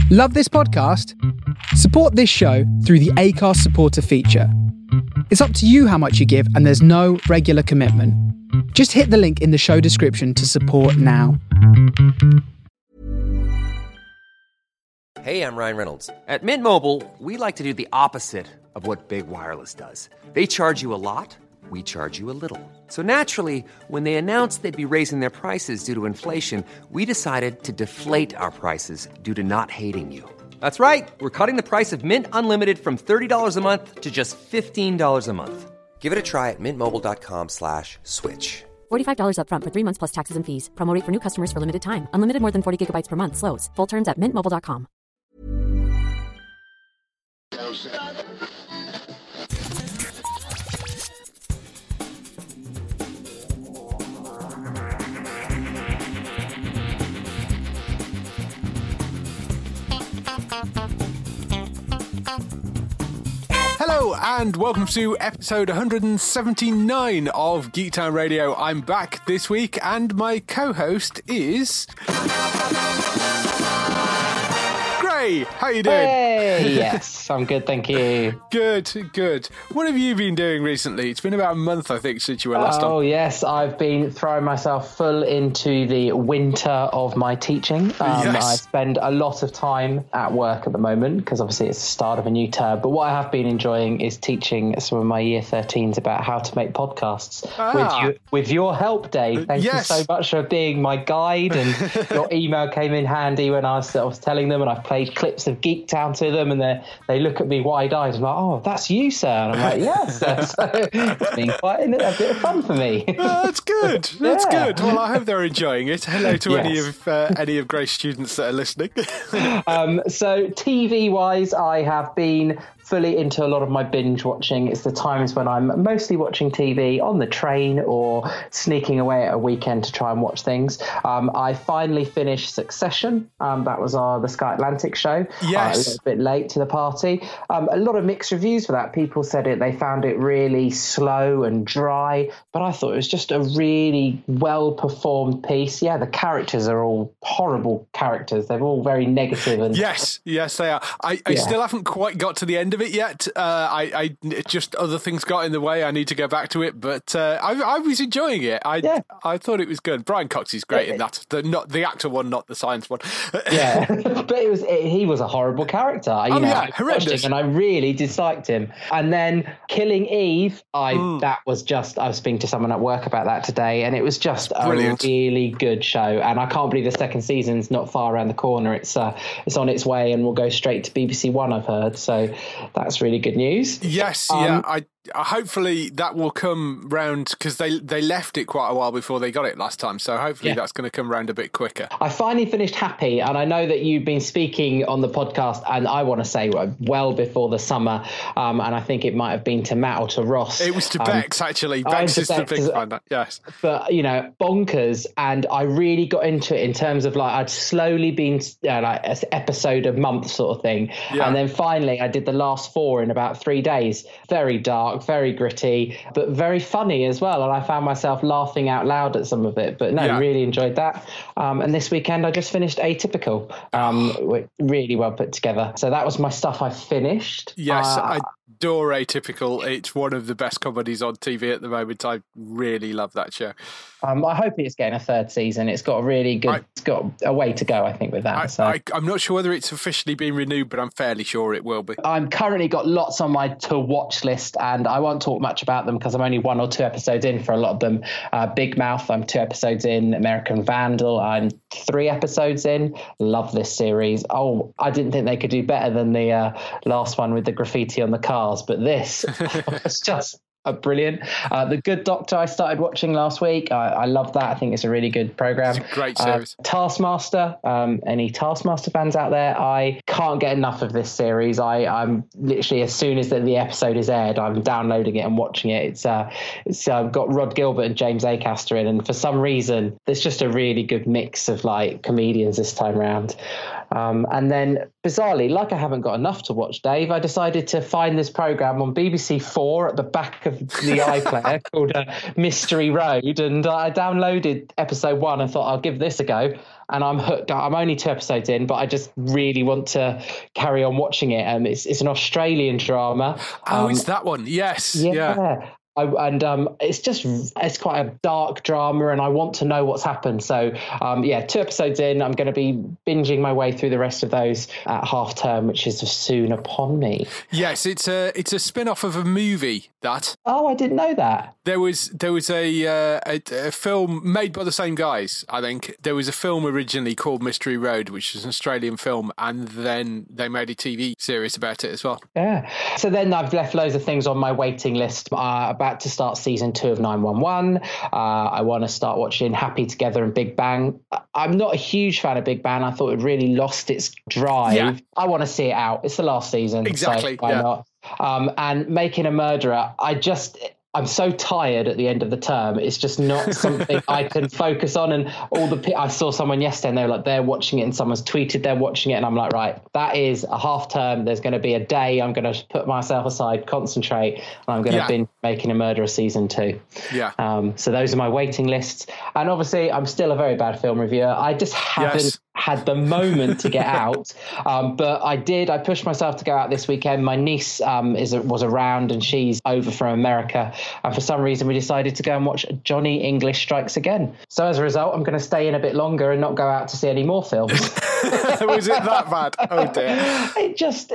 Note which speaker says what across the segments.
Speaker 1: Love this podcast? Support this show through the Acast supporter feature. It's up to you how much you give, and there's no regular commitment. Just hit the link in the show description to support now.
Speaker 2: Hey, I'm Ryan Reynolds. At Mint Mobile, we like to do the opposite of what Big Wireless does. They charge you a lot, we charge you a little. So naturally, when they announced they'd be raising their prices due to inflation, we decided to deflate our prices due to not hating you. That's right. We're cutting the price of Mint Unlimited from $30 a month to just $15 a month. Give it a try at mintmobile.com/switch.
Speaker 3: $45 up front for 3 months plus taxes and fees. Promo rate for new customers for limited time. Unlimited more than 40 gigabytes per month. Slows full terms at mintmobile.com.
Speaker 4: Hello and welcome to episode 179 of Geektown Radio. I'm back this week and my co-host is... Gray, how you doing?
Speaker 5: Hey, yes, I'm good, thank you.
Speaker 4: Good. What have you been doing recently? It's been about a month, I think, since you were last on.
Speaker 5: Oh, yes, I've been throwing myself full into the winter of my teaching.
Speaker 4: Yes.
Speaker 5: I spend a lot of time at work at the moment because obviously it's the start of a new term. But what I have been enjoying is teaching some of my year 13s about how to make podcasts with your help, Dave. Thank you so much for being my guide, and your email came in handy when I was telling them, and I've played clips of Geektown to them, and they look at me wide-eyed and like, "Oh, that's you, sir." And I'm like, "Yes." So it's been quite a bit of fun for me.
Speaker 4: Oh, that's good. That's good. Well, I hope they're enjoying it. Hello to any of Grace's students that are listening.
Speaker 5: So TV-wise, I have been fully into a lot of my binge watching. It's the times when I'm mostly watching TV on the train or sneaking away at a weekend to try and watch things. I finally finished Succession. That was the Sky Atlantic show.
Speaker 4: Yes.
Speaker 5: A little bit late to the party. A lot of mixed reviews for that. People said they found it really slow and dry, but I thought it was just a really well-performed piece. Yeah, the characters are all horrible characters. They're all very negative. And
Speaker 4: Yes, they are. I still haven't quite got to the end of it yet. I just other things got in the way. I need to go back to it, but I was enjoying it. I thought it was good. Brian Cox is great in that. Not the actor one, not the science one.
Speaker 5: Yeah, but he was a horrible character. I watched him and I really disliked him. And then Killing Eve, that was just, I was speaking to someone at work about that today, and it was just brilliant. A really good show. And I can't believe the second season's not far around the corner. It's on its way and will go straight to BBC One, I've heard. So that's really good news.
Speaker 4: Yes, I hopefully that will come round, because they left it quite a while before they got it last time. So hopefully that's going to come round a bit quicker. I
Speaker 5: finally finished Happy, and I know that you've been speaking on the podcast, and I want to say well before the summer, and I think it might have been to Matt or to Ross.
Speaker 4: It was to Bex, actually. Bex is the big fan. Yes.
Speaker 5: But, bonkers, and I really got into it in terms of I'd slowly been like an episode a month sort of thing. Yeah. And then finally I did the last 4 in about 3 days. Very dark, very gritty, but very funny as well. And I found myself laughing out loud at some of it. But really enjoyed that. And this weekend I just finished Atypical, really well put together. So that was my stuff I finished.
Speaker 4: Yes, I adore Atypical. It's one of the best comedies on TV at the moment. I really love that show.
Speaker 5: I hope it's getting a 3rd season. It's got a really good. It's got a way to go, I think, with that.
Speaker 4: I'm not sure whether it's officially been renewed, but I'm fairly sure it will be.
Speaker 5: I'm currently got lots on my to watch list, and I won't talk much about them because I'm only 1 or 2 episodes in for a lot of them. Big Mouth, I'm 2 episodes in. American Vandal, I'm 3 episodes in. Love this series. Oh, I didn't think they could do better than the last one with the graffiti on the cars, but this was just brilliant. The Good Doctor I started watching last week. I love that. I think it's a really good program.
Speaker 4: It's a great series.
Speaker 5: Taskmaster, any Taskmaster fans out there, I can't get enough of this series. I'm literally, as soon as the episode is aired, I'm downloading it and watching it. It's got Rod Gilbert and James Acaster in, and for some reason there's just a really good mix of comedians this time around. And then, bizarrely, like I haven't got enough to watch, Dave, I decided to find this programme on BBC 4 at the back of the iPlayer called Mystery Road. And I downloaded episode 1 and thought, I'll give this a go. And I'm hooked. I'm only 2 episodes in, but I just really want to carry on watching it. It's an Australian drama.
Speaker 4: It's that one. Yes.
Speaker 5: Yeah. It's quite a dark drama, and I want to know what's happened. So, 2 episodes in, I'm going to be binging my way through the rest of those at half term, which is soon upon me.
Speaker 4: Yes, it's a spin-off of a movie. That.
Speaker 5: Oh, I didn't know that.
Speaker 4: There was a film made by the same guys. I think there was a film originally called Mystery Road, which is an Australian film, and then they made a TV series about it as well.
Speaker 5: Yeah. So then I've left loads of things on my waiting list. About to start season 2 of 911. I want to start watching Happy Together and Big Bang. I'm not a huge fan of Big Bang. I thought it really lost its drive. Yeah. I want to see it out. It's the last season.
Speaker 4: Exactly.
Speaker 5: So why not? And Making a Murderer, I'm so tired at the end of the term. It's just not something I can focus on. And I saw someone yesterday and they were like, they're watching it, and someone's tweeted they're watching it. And I'm like, right, that is a half term. There's going to be a day I'm going to put myself aside, concentrate, and I'm going to binge Making a Murderer season 2.
Speaker 4: Yeah.
Speaker 5: So those are my waiting lists. And obviously I'm still a very bad film reviewer. I just haven't had the moment to get out. But I pushed myself to go out this weekend. My niece was around, and she's over from America. And for some reason, we decided to go and watch Johnny English Strikes Again. So as a result, I'm going to stay in a bit longer and not go out to see any more films.
Speaker 4: Was it that bad? Oh, dear.
Speaker 5: It just...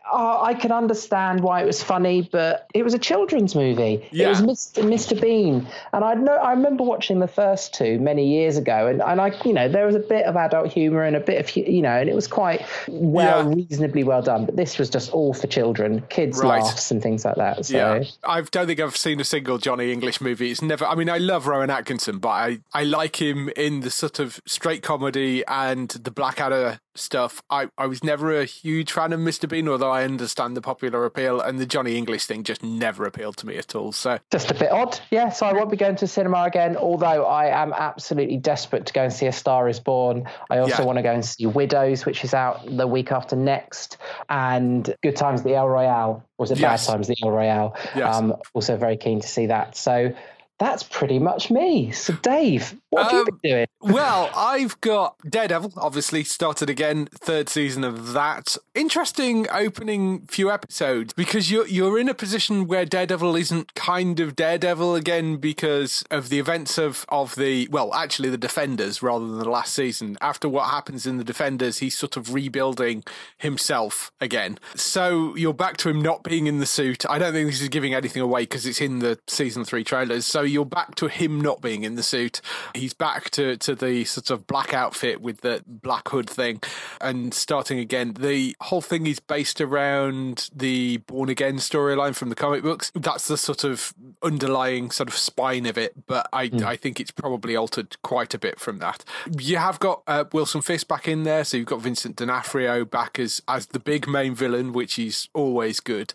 Speaker 5: I can understand why it was funny, but it was a children's movie. Yeah. It was Mr. Bean. And I remember watching the first 2 many years ago, and I there was a bit of adult humour and a bit of, and it was quite reasonably well done. But this was just all for children, kids' laughs and things like that. So. Yeah.
Speaker 4: I don't think I've seen a single Johnny English movie. It's never, I mean, I love Rowan Atkinson, but I like him in the sort of straight comedy and the Blackadder stuff. I was never a huge fan of Mr. Bean, although I understand the popular appeal, and the Johnny English thing just never appealed to me at all. So
Speaker 5: just a bit odd. Yeah, so I won't be going to cinema again, although I am absolutely desperate to go and see A Star Is Born. I also want to go and see Widows, which is out the week after next, and Good Times at the El Royale. Or was it Bad Times at the El Royale? Yes. Also very keen to see that. So that's pretty much me. So, Dave, what have you been doing?
Speaker 4: Well, I've got Daredevil, obviously, started again, 3rd season of that. Interesting opening few episodes, because you're in a position where Daredevil isn't kind of Daredevil again because of the events of the Defenders rather than the last season. After what happens in the Defenders, he's sort of rebuilding himself again. So you're back to him not being in the suit. I don't think this is giving anything away because it's in the season 3 trailers. So you're back to him not being in the suit. He's back to the sort of black outfit with the black hood thing and starting again. The whole thing is based around the Born Again storyline from the comic books. That's the sort of underlying sort of spine of it, but I think it's probably altered quite a bit from that. You have got Wilson Fisk back in there, so you've got Vincent D'Onofrio back as the big main villain, which is always good.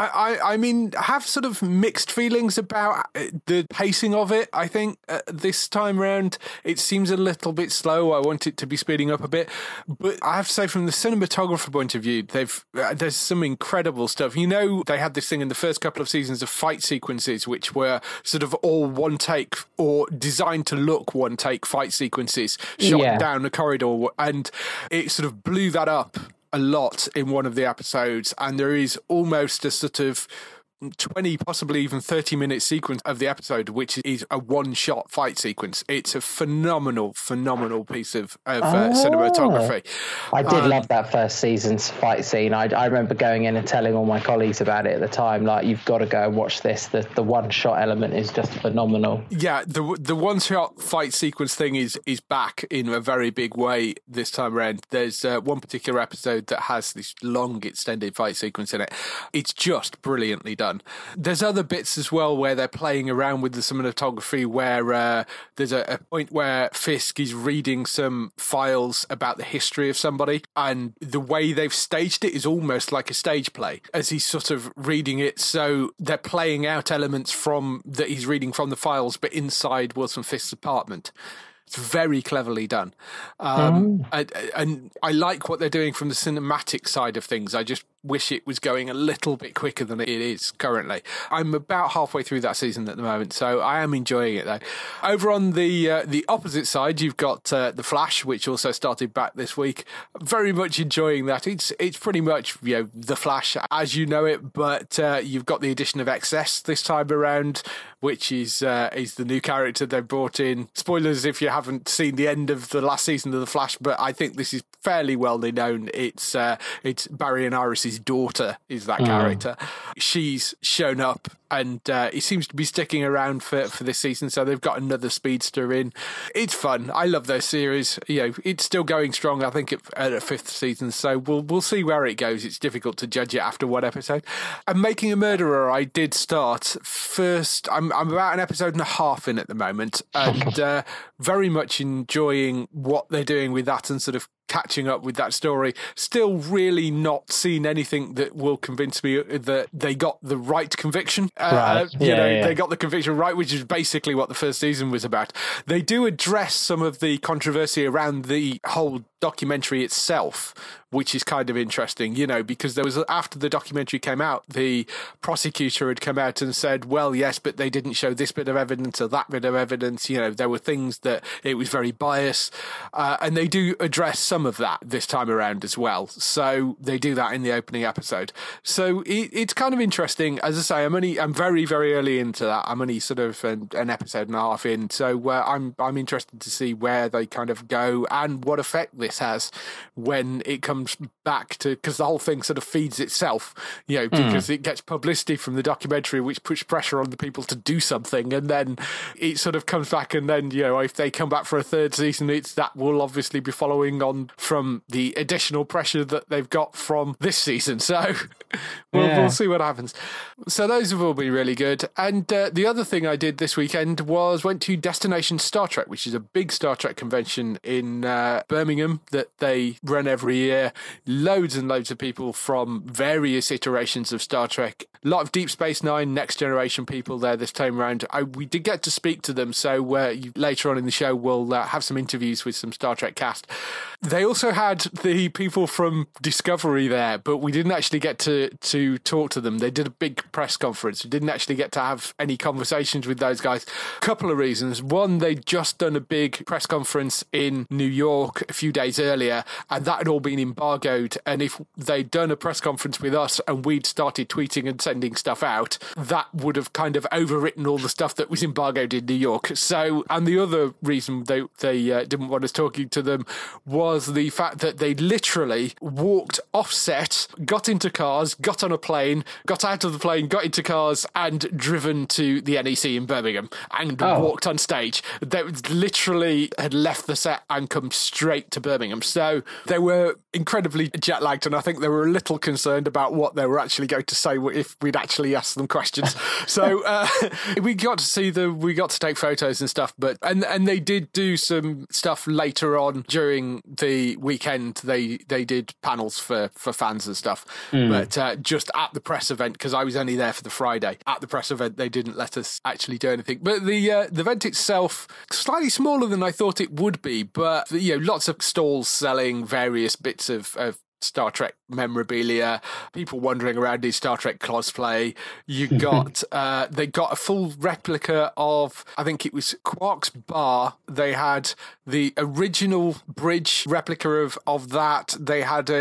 Speaker 4: I mean, I have sort of mixed feelings about the pacing of it. I think this time round it seems a little bit slow. I want it to be speeding up a bit, but I have to say, from the cinematographer point of view, there's some incredible stuff. They had this thing in the first couple of seasons of fight sequences which were sort of all one take or designed to look one take fight sequences shot down a corridor, and it sort of blew that up a lot in one of the episodes, and there is almost a sort of 20, possibly even 30-minute sequence of the episode, which is a one-shot fight sequence. It's a phenomenal piece of cinematography.
Speaker 5: I did love that first season's fight scene. I remember going in and telling all my colleagues about it at the time, like, you've got to go and watch this. The one-shot element is just phenomenal.
Speaker 4: Yeah, the one-shot fight sequence thing is back in a very big way this time around. There's one particular episode that has this long, extended fight sequence in it. It's just brilliantly done. There's other bits as well where they're playing around with the cinematography, where there's a point where Fisk is reading some files about the history of somebody, and the way they've staged it is almost like a stage play as he's sort of reading it. So they're playing out elements from that he's reading from the files, but inside Wilson Fisk's apartment. It's very cleverly done. And I like what they're doing from the cinematic side of things. I just wish it was going a little bit quicker than it is currently. I'm about halfway through that season at the moment, so I am enjoying it though. Over on the opposite side, you've got The Flash, which also started back this week. Very much enjoying that. It's pretty much, you know, The Flash as you know it, but you've got the addition of XS this time around, which is the new character they've brought in. Spoilers if you haven't seen the end of the last season of The Flash, but I think this is fairly well known. It's Barry and Iris's daughter is that character. She's shown up and he seems to be sticking around for this season, so they've got another speedster in. It's fun. I love their series. You know, it's still going strong, I think, at a fifth season, so we'll see where it goes. It's difficult to judge it after one episode. And Making a Murderer, I did start first. I'm about an episode and a half in at the moment, and very much enjoying what they're doing with that and sort of catching up with that story. Still really not seen anything that will convince me that they got the right conviction. They got the conviction right, which is basically what the first season was about. They do address some of the controversy around the whole documentary itself, which is kind of interesting, you know, because there was, after the documentary came out, the prosecutor had come out and said, well, yes, but they didn't show this bit of evidence or that bit of evidence. You know, there were things that it was very biased, and they do address some of that this time around as well. So they do that in the opening episode. So it's kind of interesting. As I say, I'm very, very early into that. I'm only sort of an episode and a half in. So I'm interested to see where they kind of go and what effect this has when it comes back to, because the whole thing sort of feeds itself, you know, because it gets publicity from the documentary, which puts pressure on the people to do something, and then it sort of comes back, and then, you know, if they come back for a third season, that will obviously be following on from the additional pressure that they've got from this season. So we'll see what happens. So those have all been really good. And the other thing I did this weekend was went to Destination Star Trek, which is a big Star Trek convention in Birmingham that they run every year. Loads and loads of people from various iterations of Star Trek. A lot of Deep Space Nine, Next Generation people there this time around. We did get to speak to them, so later on in the show we'll have some interviews with some Star Trek cast. They also had the people from Discovery there, but we didn't actually get to talk to them. They did a big press conference. We didn't actually get to have any conversations with those guys. Couple of reasons. One, they'd just done a big press conference in New York a few days earlier, and that had all been embargoed. And if they'd done a press conference with us and we'd started tweeting and sending stuff out, that would have kind of overwritten all the stuff that was embargoed in New York. So, and the other reason they didn't want us talking to them was the fact that they literally walked off set, got into cars, got on a plane, got out of the plane, got into cars, and driven to the NEC in Birmingham and walked on stage. They literally had left the set and come straight to Birmingham. So they were incredibly jet lagged, and I think they were a little concerned about what they were actually going to say if we'd actually asked them questions. So we got to see them, we got to take photos and stuff, but and they did do some stuff later on during the weekend. They did panels for fans and stuff, but just at the press event, because I was only there for the Friday, at the press event they didn't let us actually do anything. But the event itself, slightly smaller than I thought it would be, but you know, lots of stalls selling various bits of Star Trek memorabilia, people wandering around in Star Trek cosplay. You got they got a full replica of, I think it was Quark's bar. They had the original bridge replica of that. They had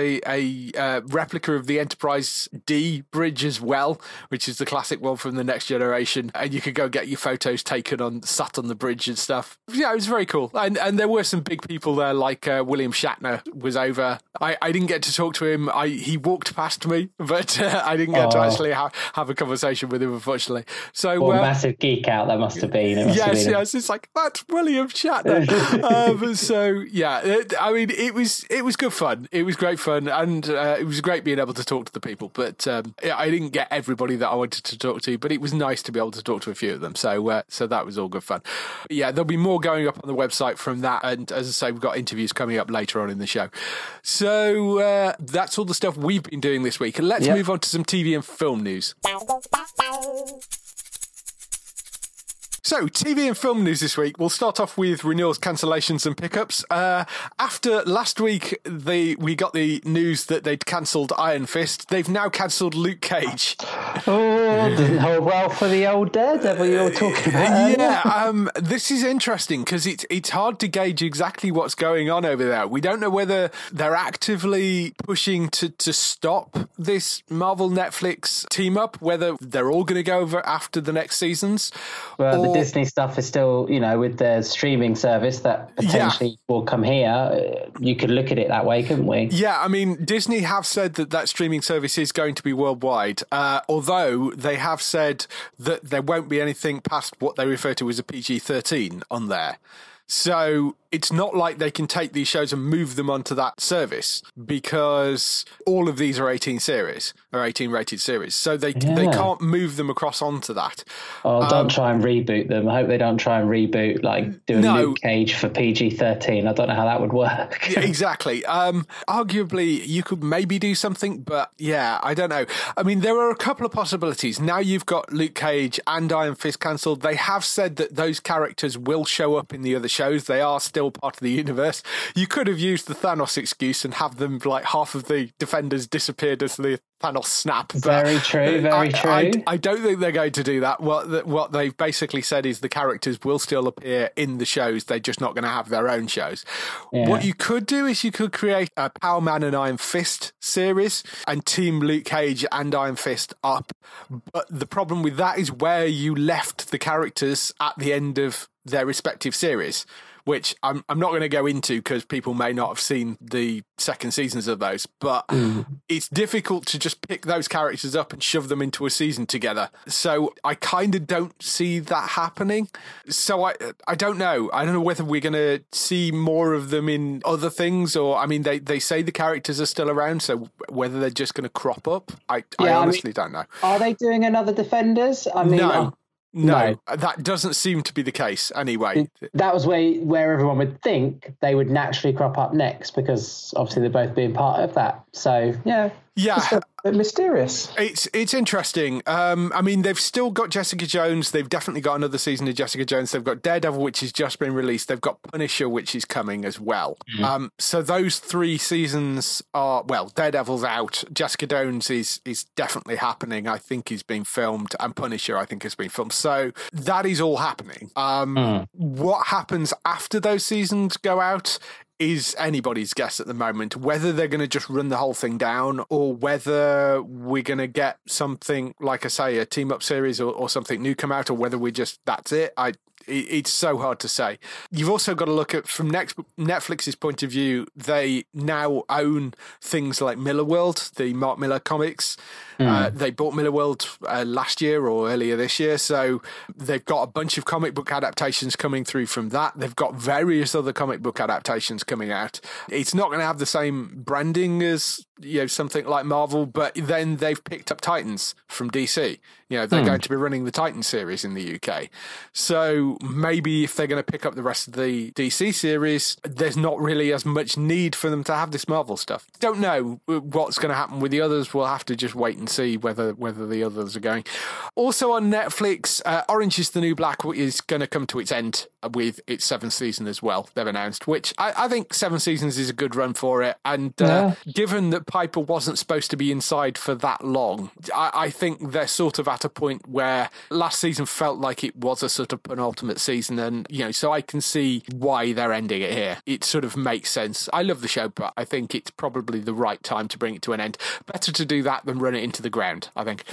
Speaker 4: a replica of the Enterprise D bridge as well, which is the classic one from the Next Generation, and you could go get your photos taken sat on the bridge and stuff. Yeah, it was very cool. And there were some big people there, like William Shatner was over. I didn't get to talk to him. He walked past me, but I didn't get to actually have a conversation with him, unfortunately. So
Speaker 5: massive geek out that must have been.
Speaker 4: Yes, it's like, that's William Shatner. So yeah, I mean, it was good fun. It was great fun, and it was great being able to talk to the people. But I didn't get everybody that I wanted to talk to, but it was nice to be able to talk to a few of them. So that was all good fun. But yeah, there'll be more going up on the website from that, and as I say, we've got interviews coming up later on in the show. So that's all the stuff we've been doing this week. And let's move on to some TV and film news. So, TV and film news this week. We'll start off with renewals, cancellations and pickups. After last week, we got the news that they'd cancelled Iron Fist. They've now cancelled Luke Cage.
Speaker 5: Oh, doesn't hold well for the old Daredevil you were talking about.
Speaker 4: Yeah, this is interesting because it's hard to gauge exactly what's going on over there. We don't know whether they're actively pushing to stop this Marvel Netflix team up, whether they're all going to go over after the next seasons.
Speaker 5: Well, the Disney stuff is still, with their streaming service that potentially will come here. You could look at it that way, couldn't we?
Speaker 4: Yeah, I mean, Disney have said that streaming service is going to be worldwide, although they have said that there won't be anything past what they refer to as a PG-13 on there. So it's not like they can take these shows and move them onto that service because all of these are 18 rated series. So they can't move them across onto that.
Speaker 5: Oh, don't try and reboot them. I hope they don't try and reboot doing Luke Cage for PG-13. I don't know how that would work.
Speaker 4: Yeah, exactly. Arguably, you could maybe do something, but yeah, I don't know. I mean, there are a couple of possibilities. Now you've got Luke Cage and Iron Fist cancelled. They have said that those characters will show up in the other shows. They are still part of the universe. You could have used the Thanos excuse and have them half of the Defenders disappeared as the Thanos snap.
Speaker 5: Very true, very true.
Speaker 4: I don't think they're going to do that. What they've basically said is the characters will still appear in the shows. They're just not going to have their own shows. Yeah. What you could do is you could create a Power Man and Iron Fist series and team Luke Cage and Iron Fist up. But the problem with that is where you left the characters at the end of their respective series, which I'm not going to go into because people may not have seen the second seasons of those, but it's difficult to just pick those characters up and shove them into a season together. So I kind of don't see that happening. So I don't know. I don't know whether we're going to see more of them in other things, or, I mean, they say the characters are still around, so whether they're just going to crop up, I honestly don't know.
Speaker 5: Are they doing another Defenders?
Speaker 4: No, that doesn't seem to be the case anyway.
Speaker 5: That was where everyone would think they would naturally crop up next, because obviously they're both being part of that. So, yeah. It's a bit mysterious.
Speaker 4: It's interesting. I mean, they've still got Jessica Jones. They've definitely got another season of Jessica Jones. They've got Daredevil, which has just been released. They've got Punisher, which is coming as well. So those 3 seasons are, well, Daredevil's out. Jessica Jones is definitely happening. I think is being filmed, and Punisher, I think, has been filmed. So that is all happening. What happens after those seasons go out is anybody's guess at the moment, whether they're going to just run the whole thing down or whether we're going to get something, like I say, a team-up series or something new come out, or whether we just, that's it. It's so hard to say. You've also got to look at, from Netflix's point of view, they now own things like Millarworld, the Mark Millar comics. They bought Millarworld last year or earlier this year, so they've got a bunch of comic book adaptations coming through from that. They've got various other comic book adaptations coming out. It's not going to have the same branding as something like Marvel, but then they've picked up Titans from DC. They're going to be running the Titan series in the UK. So maybe if they're going to pick up the rest of the DC series, there's not really as much need for them to have this Marvel stuff. Don't know what's going to happen with the others. We'll have to just wait and see whether the others are going. Also on Netflix, Orange is the New Black is going to come to its end with its 7th season as well, they've announced, which I think 7 seasons is a good run for it. And given that Piper wasn't supposed to be inside for that long, I think they're sort of at a point where last season felt like it was a sort of penultimate season, and so I can see why they're ending it here. It sort of makes sense. I love the show, but I think it's probably the right time to bring it to an end. Better to do that than run it into the ground, I think.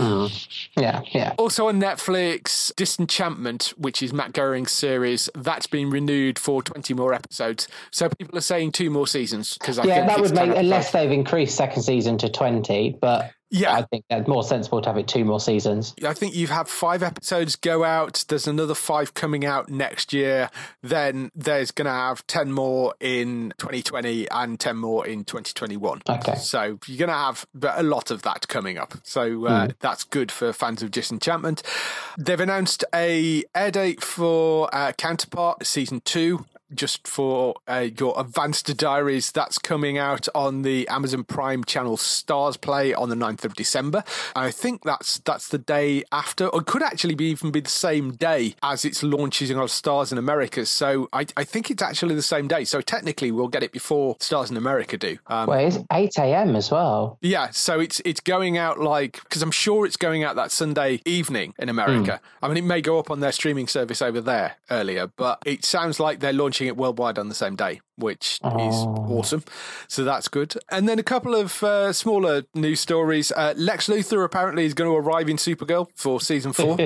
Speaker 5: Yeah.
Speaker 4: Also on Netflix, Disenchantment, which is Matt Groening's series, that's been renewed for 20 more episodes. So people are saying 2 more seasons, because
Speaker 5: that would make, unless they've increased second season to 20, but I think that's more sensible to have it 2 more seasons.
Speaker 4: I think you've had 5 episodes go out. There's another 5 coming out next year. Then there's going to have 10 more in 2020 and 10 more in 2021. Okay. So you're going to have a lot of that coming up. So that's good for fans of Disenchantment. They've announced a air date for Counterpart Season 2. Just for your Advanced Diaries, that's coming out on the Amazon Prime channel Stars Play on the 9th of December. I think that's the day after, or it could actually even be the same day as it's launching on Stars in America. So I think it's actually the same day. So technically we'll get it before Stars in America do.
Speaker 5: Well, it's 8 a.m. as well.
Speaker 4: Yeah, so it's going out because I'm sure it's going out that Sunday evening in America. I mean, it may go up on their streaming service over there earlier, but it sounds like they're launching it worldwide on the same day, which is awesome. So that's good. And then a couple of smaller news stories. Lex Luthor apparently is going to arrive in Supergirl for season 4.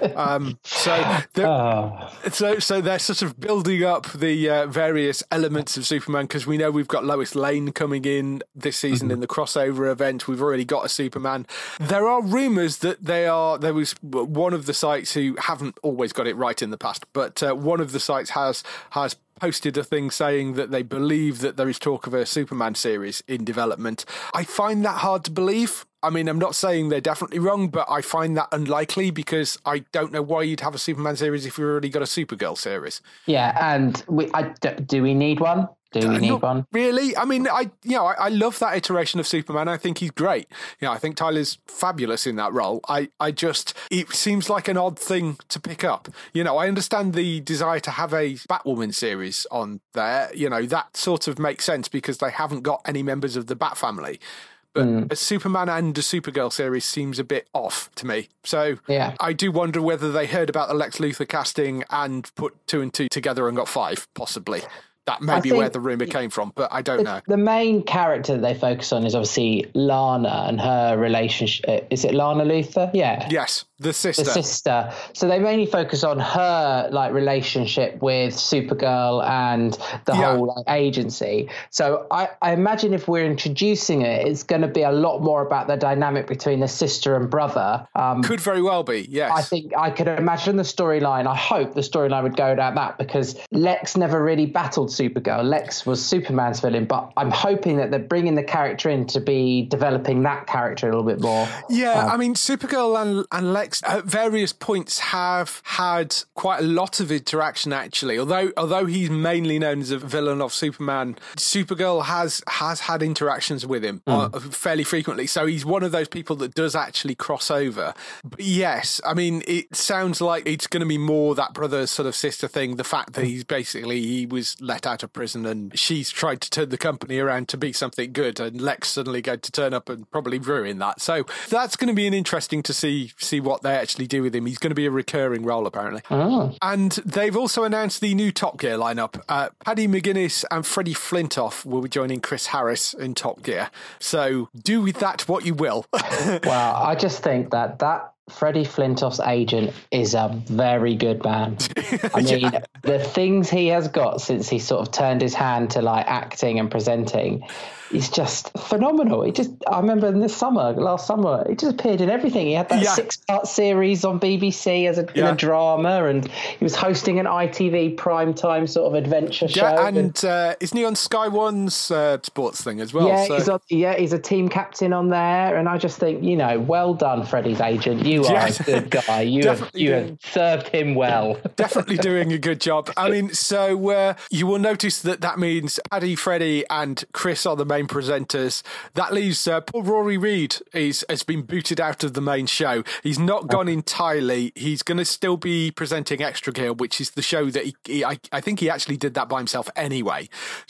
Speaker 4: So they're sort of building up the various elements of Superman, because we know we've got Lois Lane coming in this season in the crossover event. We've already got a Superman. There are rumours that there was one of the sites who haven't always got it right in the past, but one of the sites has posted a thing saying that they believe that there is talk of a Superman series in development. I find that hard to believe. I mean, I'm not saying they're definitely wrong, but I find that unlikely, because I don't know why you'd have a Superman series if you've already got a Supergirl series.
Speaker 5: Yeah, and do we need one? Do we need one?
Speaker 4: Really? I mean, I love that iteration of Superman. I think he's great. I think Tyler's fabulous in that role. It seems like an odd thing to pick up. I understand the desire to have a Batwoman series on there. That sort of makes sense because they haven't got any members of the Bat family. But a Superman and a Supergirl series seems a bit off to me. So yeah. I do wonder whether they heard about the Lex Luthor casting and put 2 and 2 together and got 5, possibly. That may be where the rumour came from, but I don't know. The
Speaker 5: main character that they focus on is obviously Lana and her relationship. Is it Lana Luthor? Yeah.
Speaker 4: Yes, the sister.
Speaker 5: The sister. So they mainly focus on her relationship with Supergirl and the whole agency. So I imagine if we're introducing it, it's going to be a lot more about the dynamic between the sister and brother.
Speaker 4: Could very well be, yes.
Speaker 5: I think I could imagine the storyline. I hope the storyline would go down that, because Lex never really battled Supergirl. Lex was Superman's villain, but I'm hoping that they're bringing the character in to be developing that character a little bit more.
Speaker 4: Yeah, I mean, Supergirl and Lex at various points have had quite a lot of interaction, actually. Although he's mainly known as a villain of Superman, Supergirl has had interactions with him fairly frequently. So he's one of those people that does actually cross over. But yes, I mean, it sounds like it's going to be more that brother sort of sister thing. The fact that he was let out of prison and she's tried to turn the company around to be something good, and Lex suddenly going to turn up and probably ruin that. So that's going to be interesting to see what they actually do with him. He's going to be a recurring role, apparently. And they've also announced the new Top Gear lineup. Paddy McGuinness and Freddie Flintoff will be joining Chris Harris in Top Gear. So do with that what you will.
Speaker 5: Wow, I just think that Freddie Flintoff's agent is a very good man. I mean, the things he has got since he sort of turned his hand to acting and presenting is just phenomenal. I remember last summer, he just appeared in everything. He had that 6-part series on BBC in a drama, and he was hosting an ITV primetime sort of adventure show.
Speaker 4: And isn't he on Sky One's sports thing as well?
Speaker 5: Yeah, he's a team captain on there, and I just think, well done, Freddie's agent. You are a good guy. You have served him well.
Speaker 4: Definitely doing a good job. I mean, so you will notice that means Paddy, Freddie, and Chris are the main presenters. That leaves Paul Rory Reid has been booted out of the main show. He's not gone entirely. He's going to still be presenting Extra Gear, which is the show that I think he actually did that by himself anyway.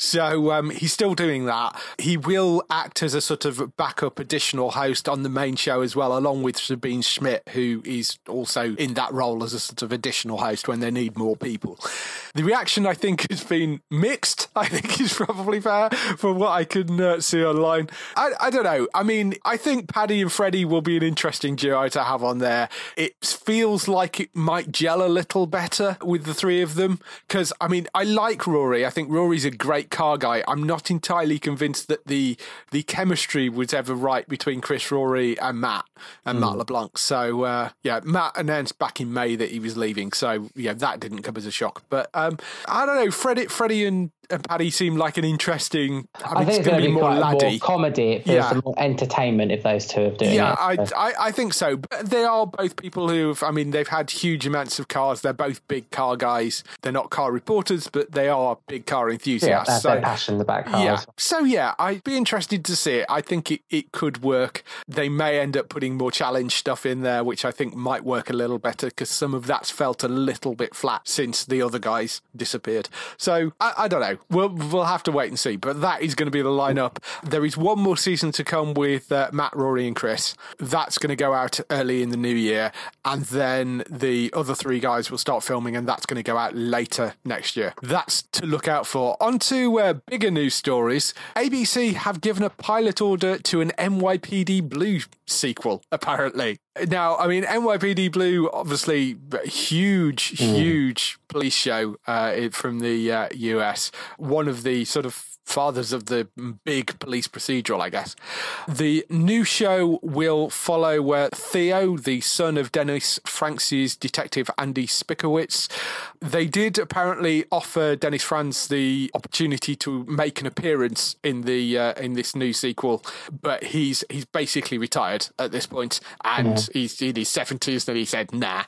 Speaker 4: So he's still doing that. He will act as a sort of backup additional host on the main show as well, along with Sabine Schmidt, who is also in that role as a sort of additional host when they need more people. The reaction, I think, has been mixed. I think is probably fair from what I can see online. I don't know. I mean, I think Paddy and Freddie will be an interesting duo to have on there. It feels like it might gel a little better with the three of them, because, I mean, I like Rory. I think Rory's a great car guy. I'm not entirely convinced that the chemistry was ever right between Chris Rory and Matt LeBlanc. So So, Matt announced back in May that he was leaving. So, that didn't come as a shock. But I don't know, Freddie and Paddy seem like an interesting...
Speaker 5: I think it's going to be more laddie. More comedy. It feels more entertainment if those two are doing it.
Speaker 4: Yeah, I think so. But they are both people they've had huge amounts of cars. They're both big car guys. They're not car reporters, but they are big car enthusiasts.
Speaker 5: Yeah, they're passionate about cars.
Speaker 4: Yeah. So, I'd be interested to see it. I think it could work. They may end up putting more challenge stuff in there, which I think might work a little better because some of that's felt a little bit flat since the other guys disappeared. So, I don't know. We'll have to wait and see. But that is going to be the lineup. There is one more season to come with Matt, Rory and Chris. That's going to go out early in the new year. And then the other three guys will start filming, and that's going to go out later next year. That's to look out for. On to bigger news stories. ABC have given a pilot order to an NYPD Blue sequel, apparently. Now, I mean, NYPD Blue, obviously, huge police show from the US. One of the sort of fathers of the big police procedural, I guess. The new show will follow Theo, the son of Dennis Franz's detective Andy Spikowitz. They did apparently offer Dennis Franz the opportunity to make an appearance in the in this new sequel, but he's basically retired at this point, and he's in his 70s, and he said, nah.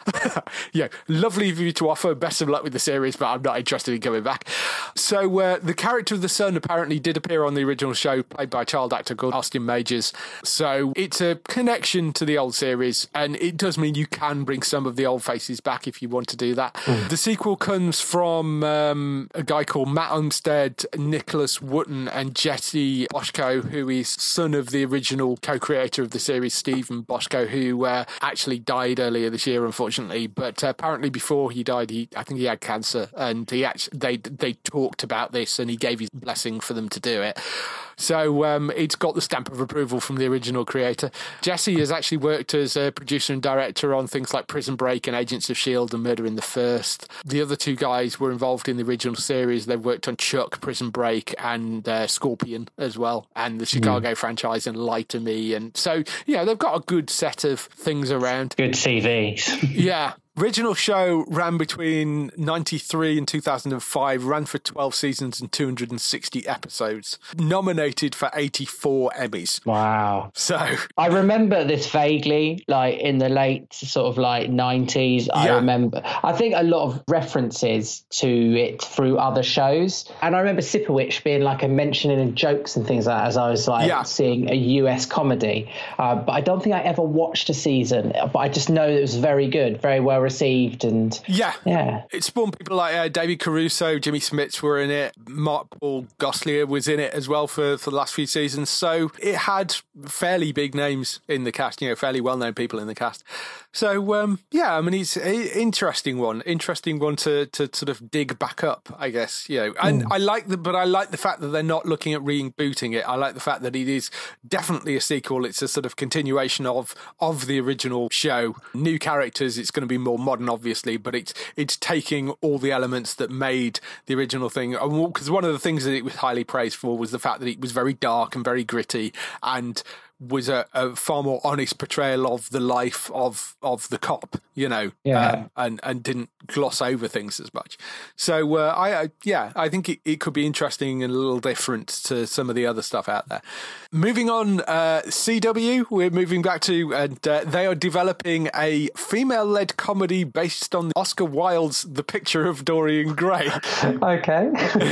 Speaker 4: Lovely of you to offer, best of luck with the series, but I'm not interested in coming back. So the character of the son apparently did appear on the original show, played by a child actor called Austin Majors. So it's a connection to the old series, and it does mean you can bring some of the old faces back if you want to do that. The sequel comes from a guy called Matt Olmstead, Nicholas Wooten, and Jesse Boschko, who is son of the original co-creator of the series, Stephen Boschko, who actually died earlier this year, unfortunately. But apparently before he died, I think he had cancer, and they talked about this, and he gave his blessing for them to do it. So it's got the stamp of approval from the original creator. Jesse has actually worked as a producer and director on things like Prison Break and Agents of S.H.I.E.L.D. and Murder in the First. The other two guys were involved in the original series. They've worked on Chuck, Prison Break, and Scorpion as well, and the Chicago franchise and Lie to Me. And so, they've got a good set of things around.
Speaker 5: Good CVs.
Speaker 4: Yeah. Original show ran between 93 and 2005, ran for 12 seasons and 260 episodes. Nominated for 84 Emmys.
Speaker 5: Wow.
Speaker 4: So
Speaker 5: I remember this vaguely, like in the late sort of like 90s. I think a lot of references to it through other shows. And I remember Sipowicz being like a mentioning in jokes and things like that as I was like seeing a US comedy. But I don't think I ever watched a season, but I just know it was very good, very well received, and
Speaker 4: it spawned people like David Caruso, Jimmy Smits were in it, Mark Paul Gosselaar was in it as well for the last few seasons. So it had fairly big names in the cast, fairly well-known people in the cast. So I mean, it's an interesting one to sort of dig back up, I guess. And I like the fact that they're not looking at rebooting it. I like the fact that it is definitely a sequel. It's a sort of continuation of the original show. New characters. It's going to be more modern, obviously, but it's taking all the elements that made the original thing. Because one of the things that it was highly praised for was the fact that it was very dark and very gritty, and was a far more honest portrayal of the life of the cop, and didn't gloss over things as much. So I think it could be interesting and a little different to some of the other stuff out there. Moving on, CW, we're moving back to, and they are developing a female-led comedy based on Oscar Wilde's The Picture of Dorian Gray.
Speaker 5: Okay.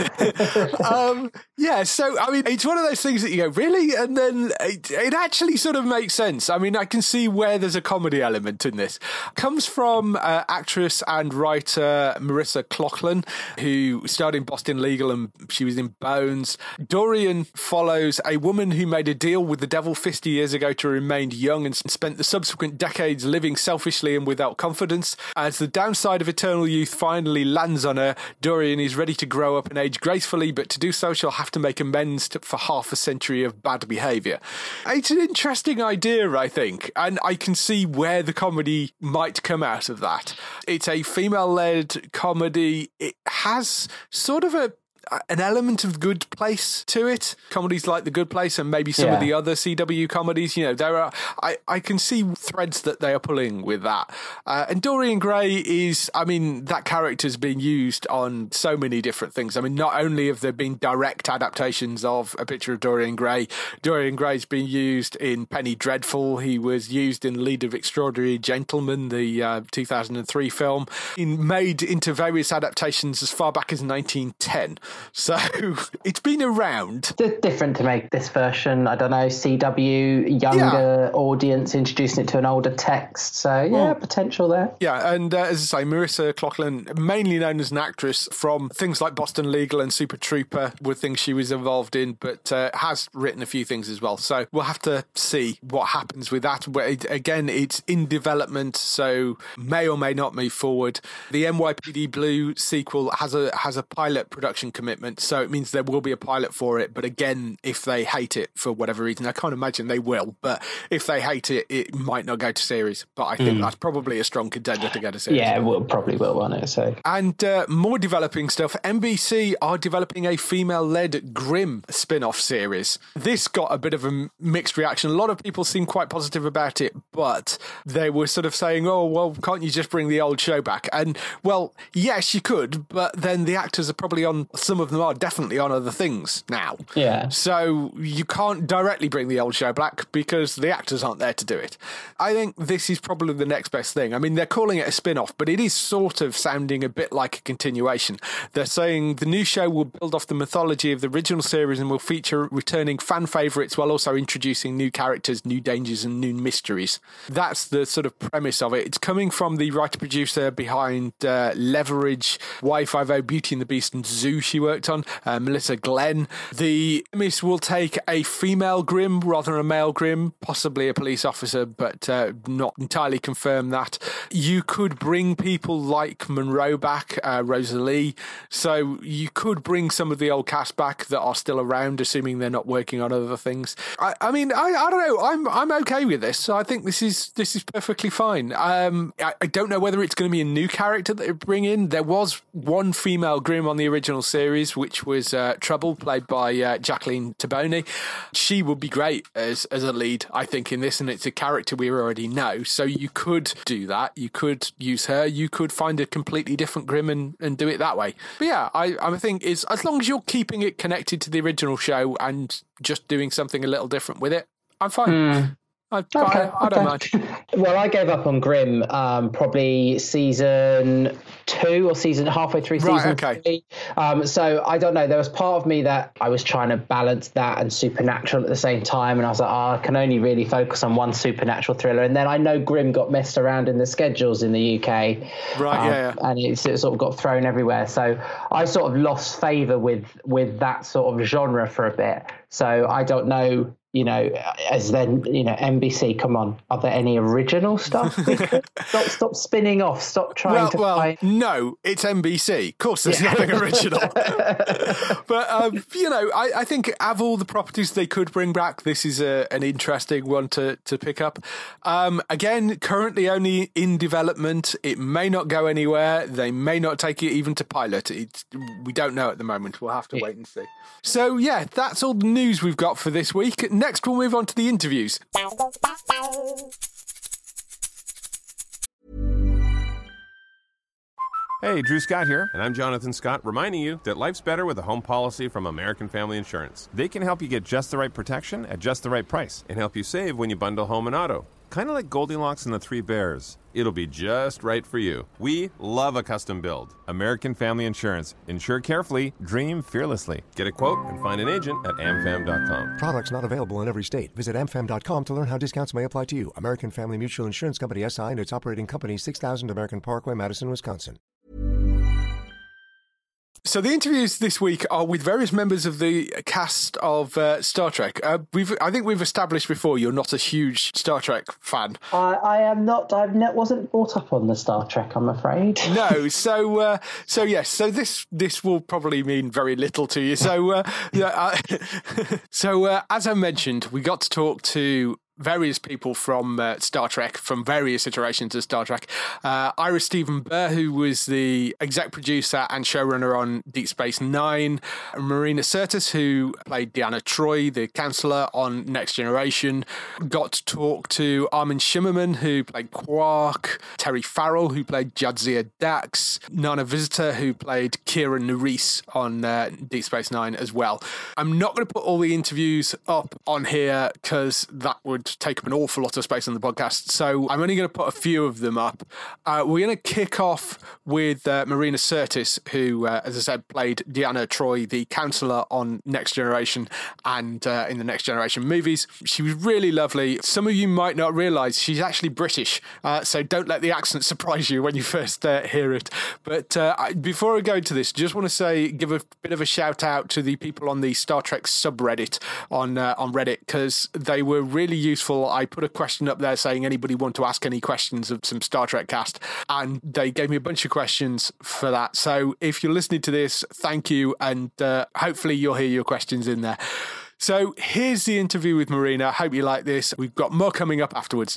Speaker 4: So I mean, it's one of those things that you go, really? And then it actually sort of makes sense. I mean, I can see where there's a comedy element in this. Comes from actress and writer Marissa Clochlin, who starred in Boston Legal, and she was in Bones. Dorian follows a woman who made a deal with the devil 50 years ago to remain young and spent the subsequent decades living selfishly and without confidence. As the downside of eternal youth finally lands on her, Dorian is ready to grow up and age gracefully, but to do so she'll have to make amends for half a century of bad behaviour. It's an interesting idea, I think, and I can see where the comedy might come out of that. It's a female-led comedy. It has sort of an element of Good Place to it. Comedies like The Good Place and maybe some of the other CW comedies, there are, I can see threads that they are pulling with that. And Dorian Gray is, that character's been used on so many different things. Not only have there been direct adaptations of A Picture of Dorian Gray's been used in Penny Dreadful. He was used in League of Extraordinary Gentlemen, the 2003 film, made into various adaptations as far back as 1910. So it's been around.
Speaker 5: Different to make this version, I don't know, CW, younger audience, introducing it to an older text. So, potential there.
Speaker 4: Yeah, and as I say, Marissa Coughlan, mainly known as an actress from things like Boston Legal and Super Trooper, were things she was involved in, but has written a few things as well. So we'll have to see what happens with that. Again, it's in development, so may or may not move forward. The NYPD Blue sequel has a pilot production commitment, so it means there will be a pilot for it. But again, if they hate it for whatever reason, I can't imagine they will, but if they hate it, it might not go to series. But I think that's probably a strong contender to get a series.
Speaker 5: Yeah, probably will, won't it? So.
Speaker 4: And more developing stuff. NBC are developing a female-led Grimm spin-off series. This got a bit of a mixed reaction. A lot of people seem quite positive about it, but they were sort of saying, oh, well, can't you just bring the old show back? And, well, yes, you could, but then the actors are probably on, some of them are definitely on other things now.
Speaker 5: Yeah.
Speaker 4: So you can't directly bring the old show back because the actors aren't there to do it. I think this is probably the next best thing. They're calling it a spin-off, but it is sort of sounding a bit like a continuation. They're saying the new show will build off the mythology of the original series and will feature returning fan favourites while also introducing new characters, new dangers and new mysteries. That's the sort of premise of it. It's coming from the writer-producer behind Leverage, Y50, Beauty and the Beast and Zoo she worked on, Melissa Glenn. The premise will take a female Grimm rather than a male Grimm, possibly a police officer, but not entirely confirm that. You could bring people like Monroe back, Rosalie, so you could bring some of the old cast back that are still around, assuming they're not working on other things. I don't know. I'm okay with this. I think this is perfectly fine. I don't know whether it's going to be a new character that they bring in. There was one female Grimm on the original series, which was Trouble, played by Jacqueline Taboni. She would be great as a lead, I think, in this, and it's a character we already know. So you could do that. You could use her. You could find a completely different Grimm and do it that way. But yeah, I think it's, as long as you're keeping it connected to the original show and just doing something a little different with it, I'm fine. I don't mind.
Speaker 5: Well, I gave up on Grimm probably season 2 or halfway through season 3. So I don't know. There was part of me that I was trying to balance that and Supernatural at the same time, and I was like, I can only really focus on one Supernatural thriller. And then I know Grimm got messed around in the schedules in the UK, and it sort of got thrown everywhere. So I sort of lost favour with that sort of genre for a bit. So I don't know. As then, NBC, come on, are there any original stuff? Stop spinning off. Stop trying to find...
Speaker 4: no, it's NBC. Of course, there's nothing original. But, I think of all the properties they could bring back, this is an interesting one to pick up. Again, currently only in development. It may not go anywhere. They may not take it even to pilot. We don't know at the moment. We'll have to wait and see. So, yeah, that's all the news we've got for this week. Next, we'll move on to the interviews.
Speaker 6: Hey, Drew Scott here, and I'm Jonathan Scott, reminding you that life's better with a home policy from American Family Insurance. They can help you get just the right protection at just the right price and help you save when you bundle home and auto. Kind of like Goldilocks and the Three Bears. It'll be just right for you. We love a custom build. American Family Insurance. Insure carefully, dream fearlessly. Get a quote and find an agent at amfam.com.
Speaker 7: Products not available in every state. Visit amfam.com to learn how discounts may apply to you. American Family Mutual Insurance Company, SI, and its operating company, 6000 American Parkway, Madison, Wisconsin.
Speaker 4: So the interviews this week are with various members of the cast of Star Trek. I think we've established before you're not a huge Star Trek fan.
Speaker 5: I am not. Wasn't brought up on the Star Trek, I'm afraid.
Speaker 4: No. So yes. So this will probably mean very little to you. So as I mentioned, we got to talk to various people from Star Trek, from various iterations of Star Trek. Ira Steven Behr, who was the exec producer and showrunner on Deep Space Nine. Marina Sirtis, who played Deanna Troi, the counselor on Next Generation. Got to talk to Armin Shimmerman, who played Quark. Terry Farrell, who played Jadzia Dax. Nana Visitor, who played Kira Nerys on Deep Space Nine as well. I'm not going to put all the interviews up on here because that would take up an awful lot of space on the podcast. So I'm only going to put a few of them up. We're going to kick off with Marina Sirtis, who, as I said, played Deanna Troi, the counselor on Next Generation and in the Next Generation movies. She was really lovely. Some of you might not realise she's actually British, so don't let the accent surprise you when you first hear it. But before I go into this, just want to give a bit of a shout out to the people on the Star Trek subreddit on Reddit, because they were really useful. I put a question up there saying anybody want to ask any questions of some Star Trek cast, and they gave me a bunch of questions for that. So if you're listening to this, thank you, and hopefully you'll hear your questions in there. So here's the interview with Marina. Hope you like this. We've got more coming up afterwards.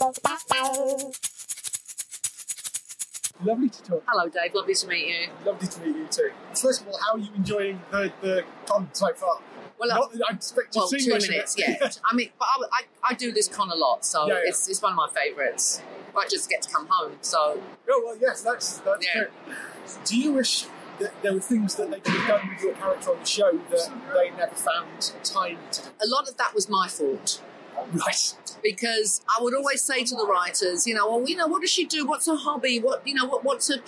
Speaker 8: Lovely to talk.
Speaker 9: Hello, Dave. Lovely to meet you.
Speaker 8: Lovely to meet you too. First of all, how are you enjoying the con so far?
Speaker 9: Well,
Speaker 8: not that I expect to see
Speaker 9: 2 minutes, yeah. I mean, but I do this con a lot, so yeah. It's one of my favourites. I just get to come home, so...
Speaker 8: Oh, well, yes, that's true. Do you wish that there were things that they could have done with your character on the show that they never found time to do?
Speaker 9: A lot of that was my fault.
Speaker 8: Right.
Speaker 9: Because I would always say to the writers, what does she do? What's her hobby? What's her,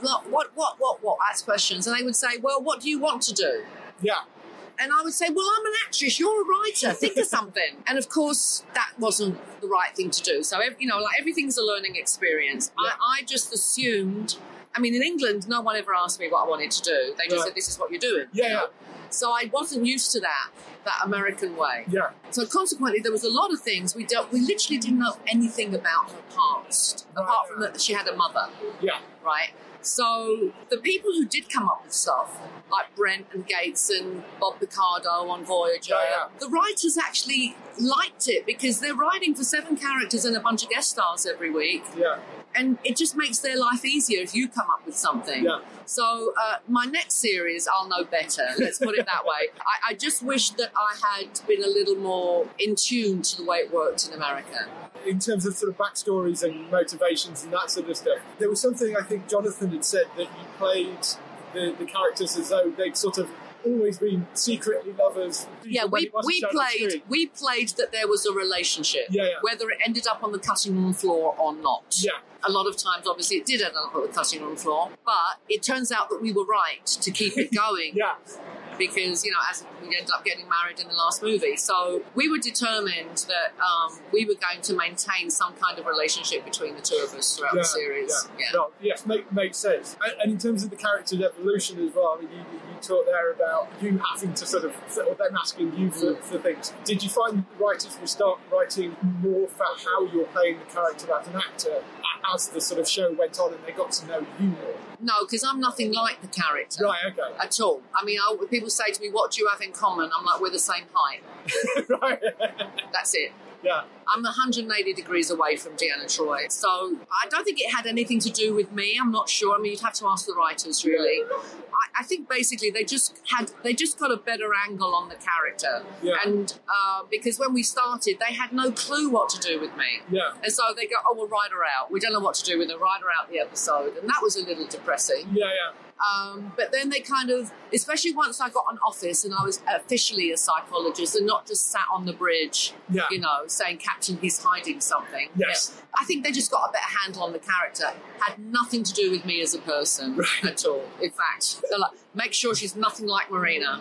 Speaker 9: what? Ask questions. And they would say, well, what do you want to do?
Speaker 8: Yeah.
Speaker 9: And I would say, well, I'm an actress, you're a writer, think of something. And of course, that wasn't the right thing to do. So, everything's a learning experience. Yeah. I just assumed, in England, no one ever asked me what I wanted to do. They just said, this is what you're doing.
Speaker 8: Yeah.
Speaker 9: So I wasn't used to that American way.
Speaker 8: Yeah.
Speaker 9: So consequently, there was a lot of things we literally didn't know anything about her past, apart from that she had a mother.
Speaker 8: Yeah.
Speaker 9: Right? So the people who did come up with stuff, like Brent and Gates and Bob Picardo on Voyager, the writers actually liked it because they're writing for 7 characters and a bunch of guest stars every week.
Speaker 8: Yeah.
Speaker 9: And it just makes their life easier if you come up with something.
Speaker 8: Yeah.
Speaker 9: So my next series, I'll know better. Let's put it that way. I just wish that I had been a little more in tune to the way it worked in America.
Speaker 8: In terms of sort of backstories and motivations and that sort of stuff, there was something I think Jonathan had said that you played the characters as though they'd sort of always been secretly lovers.
Speaker 9: Yeah, we played that there was a relationship, whether it ended up on the cutting room floor or not.
Speaker 8: Yeah.
Speaker 9: A lot of times, obviously, it did end up on the cutting room floor, but it turns out that we were right to keep it going.
Speaker 8: Yeah.
Speaker 9: Because, as we ended up getting married in the last movie. So we were determined that we were going to maintain some kind of relationship between the two of us throughout the series.
Speaker 8: Yeah. No, yes, makes sense. And in terms of the character's evolution as well, you talked there about you having to sort of, or them asking you for things. Did you find the writers would start writing more for how you're playing the character as an actor as the sort of show went on and they got to know you more?
Speaker 9: No, because I'm nothing like the character.
Speaker 8: Right, okay.
Speaker 9: At all. People say to me, what do you have in common? I'm like, we're the same height.
Speaker 8: Right.
Speaker 9: That's it.
Speaker 8: Yeah.
Speaker 9: I'm 180 degrees away from Deanna Troi. So I don't think it had anything to do with me. I'm not sure. You'd have to ask the writers, really. I think basically they just got a better angle on the character.
Speaker 8: Yeah.
Speaker 9: And because when we started, they had no clue what to do with me.
Speaker 8: Yeah.
Speaker 9: And so they go, oh, we'll write her out. We don't know what to do with her. Write her out the episode. And that was a little depressing.
Speaker 8: Yeah.
Speaker 9: But then they kind of, especially once I got an office and I was officially a psychologist and not just sat on the bridge, saying, Captain, he's hiding something.
Speaker 8: Yes.
Speaker 9: Yeah. I think they just got a better handle on the character. Had nothing to do with me as a person at all. In fact, they're like, make sure she's nothing like Marina.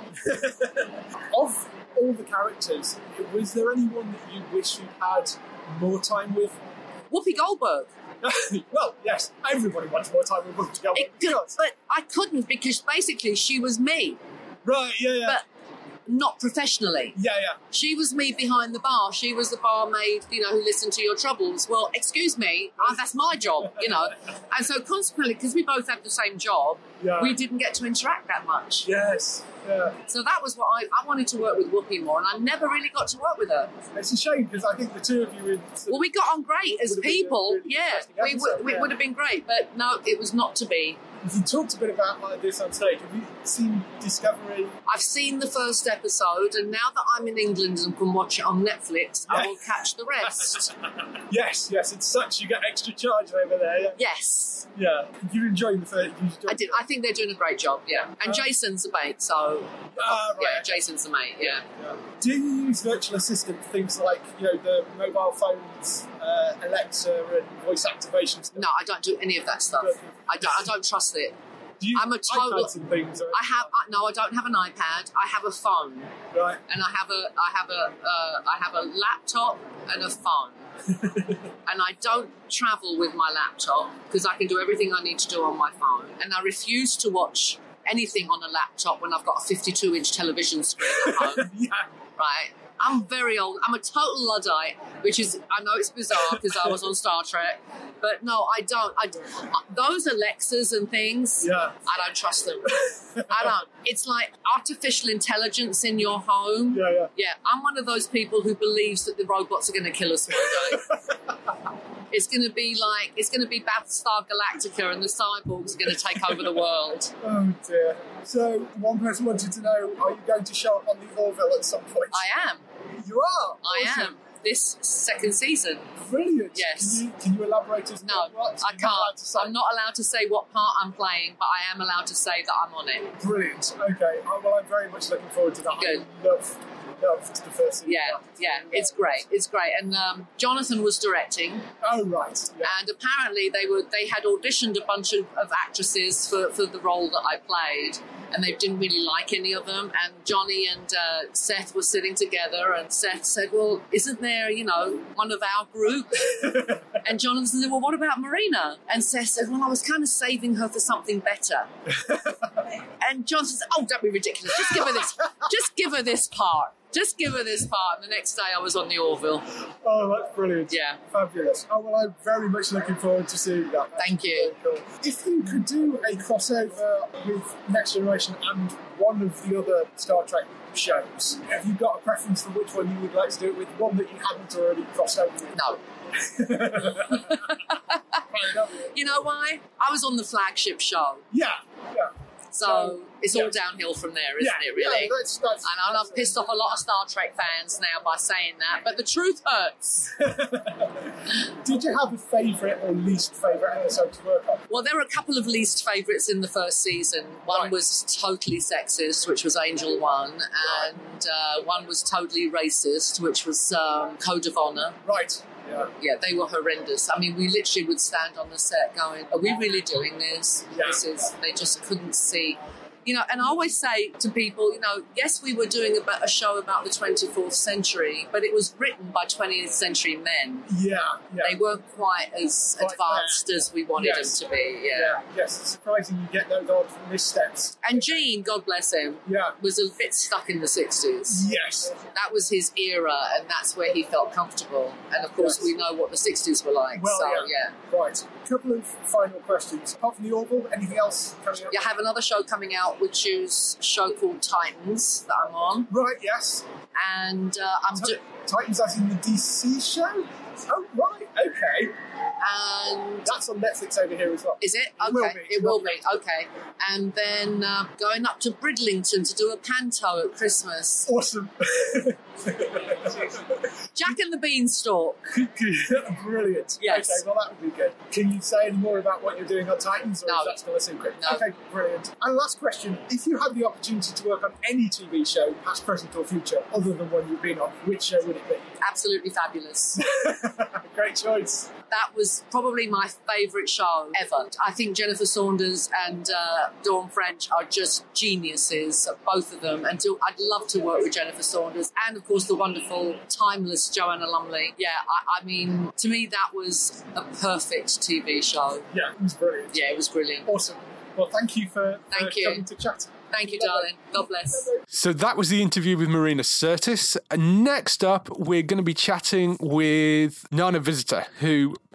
Speaker 8: Of all the characters, was there anyone that you wish you had more time with?
Speaker 9: Whoopi Goldberg.
Speaker 8: Well, yes, everybody wants more time with Whoopi Goldberg.
Speaker 9: But I couldn't because basically she was me.
Speaker 8: Right, yeah.
Speaker 9: But not professionally.
Speaker 8: Yeah.
Speaker 9: She was me behind the bar. She was the barmaid, who listened to your troubles. Well, excuse me, that's my job, And so consequently, because we both had the same job, we didn't get to interact that much.
Speaker 8: Yes.
Speaker 9: So that was what I wanted to work with Whoopi more, and I never really got to work with her.
Speaker 8: It's a shame because I think the two of you.
Speaker 9: Well, we got on great as people. Really we would have been great, but no, it was not to be.
Speaker 8: You talked a bit about this on stage. Have you seen Discovery?
Speaker 9: I've seen the first episode, and now that I'm in England and can watch it on Netflix, I will catch the rest.
Speaker 8: Yes, it's such, you get extra charge over there. Yeah.
Speaker 9: Yes.
Speaker 8: Yeah. You're enjoying the first.
Speaker 9: I did. I think they're doing a great job, yeah. And Jason's a mate, so...
Speaker 8: right.
Speaker 9: Yeah, Jason's a mate, yeah.
Speaker 8: Do you use virtual assistant, things like, the mobile phones, Alexa and voice activation stuff?
Speaker 9: No, I don't do any of that stuff. I don't trust it.
Speaker 8: Do you
Speaker 9: I'm a total.
Speaker 8: iPads and things?
Speaker 9: No, I don't have an iPad. I have a phone.
Speaker 8: Right.
Speaker 9: And I have a laptop and a phone. And I don't travel with my laptop because I can do everything I need to do on my phone. And I refuse to watch anything on a laptop when I've got a 52-inch television screen at home. Right. I'm very old. I'm a total Luddite, which is, I know it's bizarre because I was on Star Trek, but no, I don't. Those Alexas and things, I don't trust them. I don't. It's like artificial intelligence in your home. Yeah, I'm one of those people who believes that the robots are going to kill us one day. It's going to be Battlestar Galactica and the cyborgs are going to take over the world.
Speaker 8: Oh dear. So one person wanted to know, are you going to show up on the Orville at some point?
Speaker 9: I am.
Speaker 8: You are?
Speaker 9: I am. This second season.
Speaker 8: Brilliant.
Speaker 9: Yes.
Speaker 8: Can you elaborate as
Speaker 9: No,
Speaker 8: what?
Speaker 9: I can't. I'm not allowed to say what part I'm playing, but I am allowed to say that I'm on it.
Speaker 8: Brilliant. Okay. Well, I'm very much looking forward to that.
Speaker 9: Good.
Speaker 8: I loved the first season.
Speaker 9: Yeah. It's great. It's great. And Jonathan was directing.
Speaker 8: Oh, right. Yeah.
Speaker 9: And apparently they had auditioned a bunch of actresses for the role that I played, and they didn't really like any of them. And Johnny and Seth were sitting together, and Seth said, well, isn't there, one of our group? And Jonathan said, well, what about Marina? And Seth said, well, I was kind of saving her for something better. And Jonathan said, oh, don't be ridiculous. Just give her this part. Just give her this part. And the next day I was on the Orville.
Speaker 8: Oh, that's brilliant.
Speaker 9: Yeah.
Speaker 8: Fabulous. Oh, well, I'm very much looking forward to seeing that.
Speaker 9: Thank you.
Speaker 8: Cool. If you could do a crossover with Next Generation and one of the other Star Trek shows, have you got a preference for which one you would like to do it with? One that you haven't already crossed over with?
Speaker 9: No. You know why? I was on the flagship show.
Speaker 8: Yeah.
Speaker 9: So it's all downhill from there, isn't it, really?
Speaker 8: Yeah, that's
Speaker 9: and I've pissed off a lot of Star Trek fans now by saying that, but the truth hurts.
Speaker 8: Did you have a favourite or least favourite episode to work on?
Speaker 9: Well, there were a couple of least favourites in the first season. One was totally sexist, which was Angel 1, and one was totally racist, which was Code of Honour.
Speaker 8: Right.
Speaker 9: Yeah, they were horrendous. I mean, we literally would stand on the set going, are we really doing this? They just couldn't see. And I always say to people, yes, we were doing a show about the 24th century, but it was written by 20th century men.
Speaker 8: Yeah.
Speaker 9: They weren't quite as advanced as we wanted them to be. Yeah.
Speaker 8: Yes, it's surprising you get those odd missteps.
Speaker 9: And Gene, God bless him, was a bit stuck in the 60s.
Speaker 8: Yes.
Speaker 9: That was his era, and that's where he felt comfortable. And of course, we know what the 60s were like.
Speaker 8: Well,
Speaker 9: so,
Speaker 8: Right. A couple of final questions. Apart from the Orville, anything else coming up?
Speaker 9: I have another show coming out, which is a show called Titans that I'm on.
Speaker 8: Right, yes.
Speaker 9: And
Speaker 8: Titans as in the DC show? Oh, right, okay.
Speaker 9: And
Speaker 8: that's on Netflix over here as well.
Speaker 9: Is it? Okay. It will be. Okay. And then going up to Bridlington to do a panto at Christmas.
Speaker 8: Awesome.
Speaker 9: Jack and the Beanstalk.
Speaker 8: Brilliant.
Speaker 9: Yes.
Speaker 8: Okay, well that would be good. Can you say any more about what you're doing on Titans, or is that still a secret?
Speaker 9: No.
Speaker 8: Okay, brilliant. And last question, if you had the opportunity to work on any TV show, past, present or future, other than one you've been on, which show would it be?
Speaker 9: Absolutely Fabulous.
Speaker 8: Great choice.
Speaker 9: That was probably my favourite show ever. I think Jennifer Saunders and Dawn French are just geniuses, both of them. And I'd love to work with Jennifer Saunders and, of course, the wonderful, timeless Joanna Lumley. Yeah, I mean, to me, that was a perfect TV show.
Speaker 8: Yeah, it was brilliant.
Speaker 9: Yeah, it was brilliant.
Speaker 8: Awesome. Well, thank you for coming to chat.
Speaker 9: Thank you, darling. God bless.
Speaker 4: So that was the interview with Marina Sirtis. Next up, we're going to be chatting with Nana Visitor, who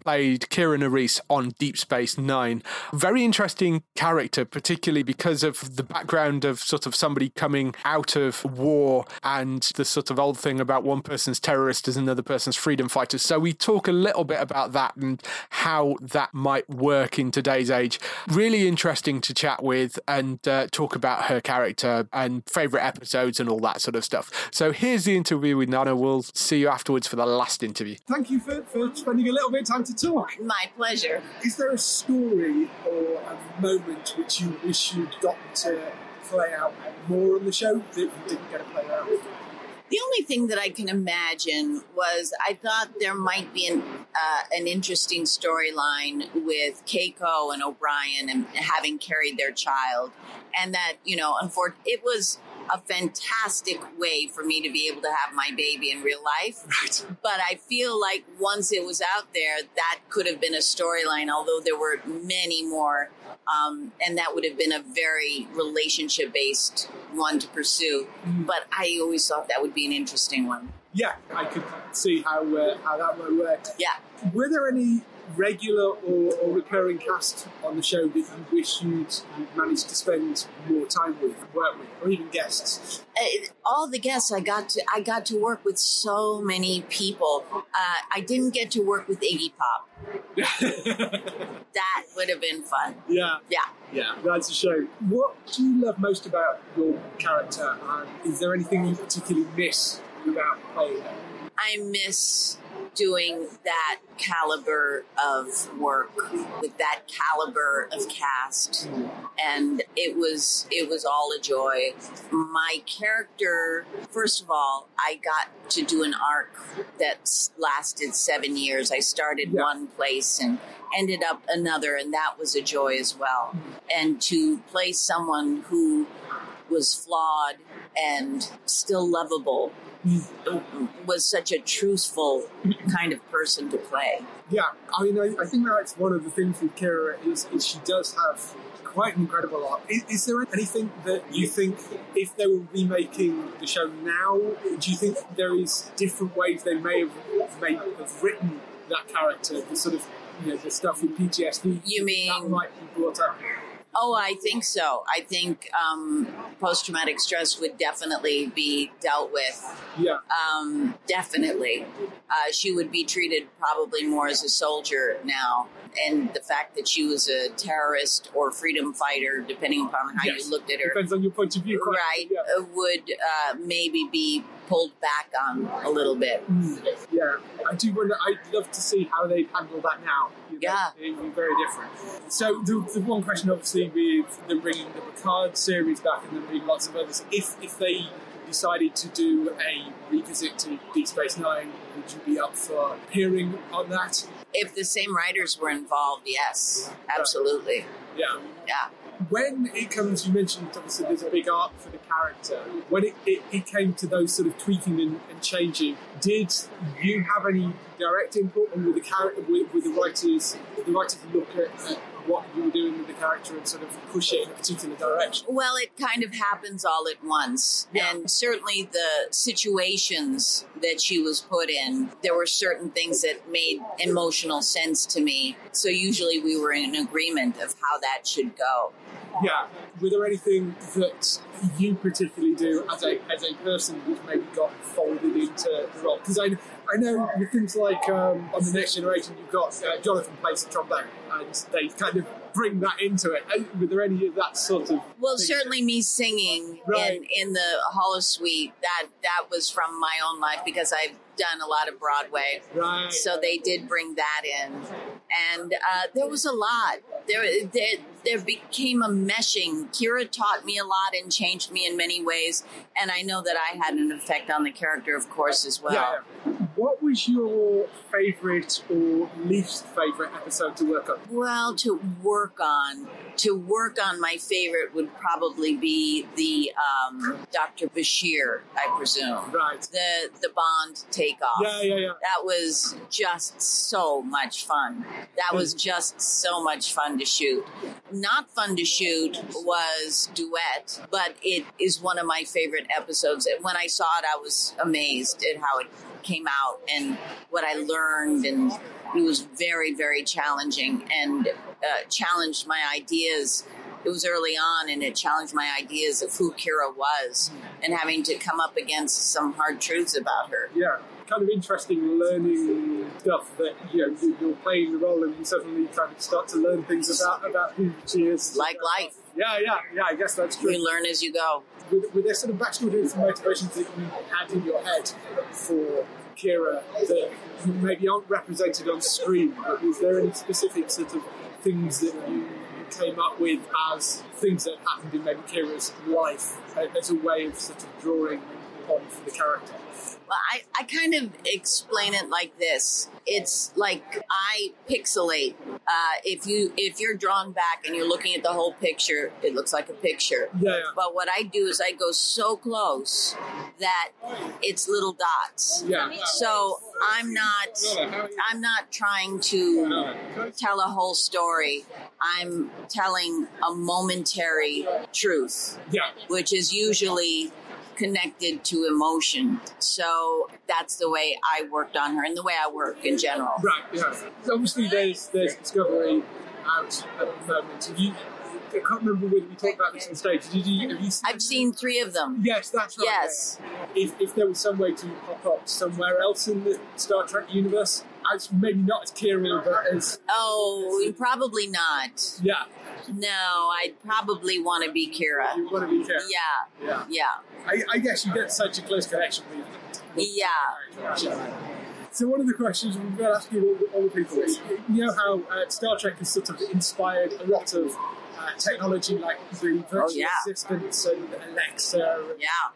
Speaker 4: played Kira Nerys on Deep Space Nine. Very interesting character, particularly because of the background of sort of somebody coming out of war and the sort of old thing about one person's terrorist is another person's freedom fighter. So we talk a little bit about that and how that might work in today's age. Really interesting to chat with and talk about her character and favourite episodes and all that sort of stuff. So here's the interview with Nana. We'll see you afterwards for the last interview.
Speaker 8: Thank you for spending a little bit of time to talk.
Speaker 9: My pleasure.
Speaker 8: Is there a story or a moment which you wish you'd gotten to play out more on the show that you didn't get to play out?
Speaker 9: The only thing that I can imagine was I thought there might be an interesting storyline with Keiko and O'Brien and having carried their child. And that, unfortunately, it was a fantastic way for me to be able to have my baby in real life.
Speaker 8: Right.
Speaker 9: But I feel like once it was out there, that could have been a storyline, although there were many more. And that would have been a very relationship-based one to pursue. But I always thought that would be an interesting one.
Speaker 8: Yeah, I could see how that would work.
Speaker 9: Yeah.
Speaker 8: Were there any regular or recurring cast on the show that you wish you'd managed to spend more time with, work with, or even guests?
Speaker 9: All the guests I got to work with so many people. I didn't get to work with Iggy Pop. That would have been fun.
Speaker 8: Yeah, that's a shame. What do you love most about your character? Is there anything you particularly miss about playing her?
Speaker 9: I miss doing that caliber of work with that caliber of cast, and it was all a joy. My character, first of all, I got to do an arc that lasted 7 years. I started one place and ended up another, and that was a joy as well. And to play someone who was flawed and still lovable was such a truthful kind of person to play.
Speaker 8: Yeah, I mean, I think that's one of the things with Kira is she does have quite an incredible arc. Is there anything that you think, if they were remaking the show now, do you think there is different ways they may have written that character, the sort of, the stuff with PTSD?
Speaker 9: You mean
Speaker 8: that might be brought up?
Speaker 9: Oh, I think so. I think post-traumatic stress would definitely be dealt with.
Speaker 8: Yeah.
Speaker 9: Definitely. She would be treated probably more as a soldier now. And the fact that she was a terrorist or freedom fighter, depending upon how you looked at her.
Speaker 8: Depends on your point of view.
Speaker 9: Right. Yeah. Would maybe be pulled back on a little bit.
Speaker 8: Yeah. I do wonder, I'd love to see how they handle that now.
Speaker 9: Yeah.
Speaker 8: It'd be very different. So the one question, obviously, with them bringing the Picard series back and then bringing lots of others, if they decided to do a revisit to Deep Space Nine, would you be up for appearing on that?
Speaker 9: If the same writers were involved, yes, absolutely.
Speaker 8: Yeah.
Speaker 9: Yeah.
Speaker 8: When it comes, you mentioned obviously there's a big arc for the character. When it came to those sort of tweaking and changing, did you have any direct input on with the character, with the writers? Did the writers look at what you were doing with the character and sort of push it in a particular direction?
Speaker 9: Well, it kind of happens all at once. Yeah. And certainly the situations that she was put in, there were certain things that made emotional sense to me. So usually we were in agreement of how that should go.
Speaker 8: Yeah. Were there anything that you particularly do as a person which maybe got folded into the role? Because I know with things like on The Next Generation, you've got Jonathan plays the trombone, and they kind of bring that into it. Were there any of that sort of...
Speaker 9: Well, certainly me singing in the holosuite, that was from my own life because I've done a lot of Broadway.
Speaker 8: Right.
Speaker 9: So they did bring that in. And there was a lot. There became a meshing. Kira taught me a lot and changed me in many ways. And I know that I had an effect on the character, of course, as well.
Speaker 8: Yeah. What was your favourite or least favourite episode to work on?
Speaker 9: Well, to work on my favorite would probably be the Dr. Bashir, I presume.
Speaker 8: Right.
Speaker 9: The Bond takeoff.
Speaker 8: Yeah.
Speaker 9: That was just so much fun. That was just so much fun to shoot. Not fun to shoot was Duet, but it is one of my favorite episodes. When I saw it, I was amazed at how it came out and what I learned and
Speaker 10: very, very challenging and challenged my ideas. It was early on, and it challenged my ideas of who Kira was and having to come up against some hard truths about her.
Speaker 8: Yeah, kind of interesting learning stuff that, you're playing the role and you suddenly kind of start to learn things about who she is.
Speaker 10: Like life.
Speaker 8: Yeah, I guess that's true.
Speaker 10: You learn as you go.
Speaker 8: Were there sort of backstory and motivations that you had in your head for Kira that maybe aren't represented on screen, but was there any specific sort of things that you came up with as things that happened in maybe Kira's life as a way of sort of drawing on for the character?
Speaker 10: Well, I kind of explain it like this. It's like I pixelate. If you're drawn back and you're looking at the whole picture, it looks like a picture.
Speaker 8: Yeah.
Speaker 10: But what I do is I go so close that it's little dots.
Speaker 8: Yeah.
Speaker 10: So I'm not trying to tell a whole story. I'm telling a momentary truth.
Speaker 8: Yeah.
Speaker 10: Which is usually connected to emotion. So that's the way I worked on her and the way I work in general.
Speaker 8: Right, yeah. So obviously there's Discovery out at the moment. I can't remember whether we talked about this on stage. Have you seen
Speaker 10: I've seen 3 of them.
Speaker 8: Yes, that's right.
Speaker 10: Yes.
Speaker 8: Yeah. If there was some way to pop up somewhere else in the Star Trek universe, as maybe not as Kira, but as...
Speaker 10: Oh, probably not.
Speaker 8: Yeah.
Speaker 10: No, I'd probably want to be Kira.
Speaker 8: You want to be Kira?
Speaker 10: Yeah.
Speaker 8: I guess you get such a close connection with
Speaker 10: Yeah.
Speaker 8: So one of the questions we've been asking all the people is, you know how Star Trek has sort of inspired a lot of technology like the virtual assistants and Alexa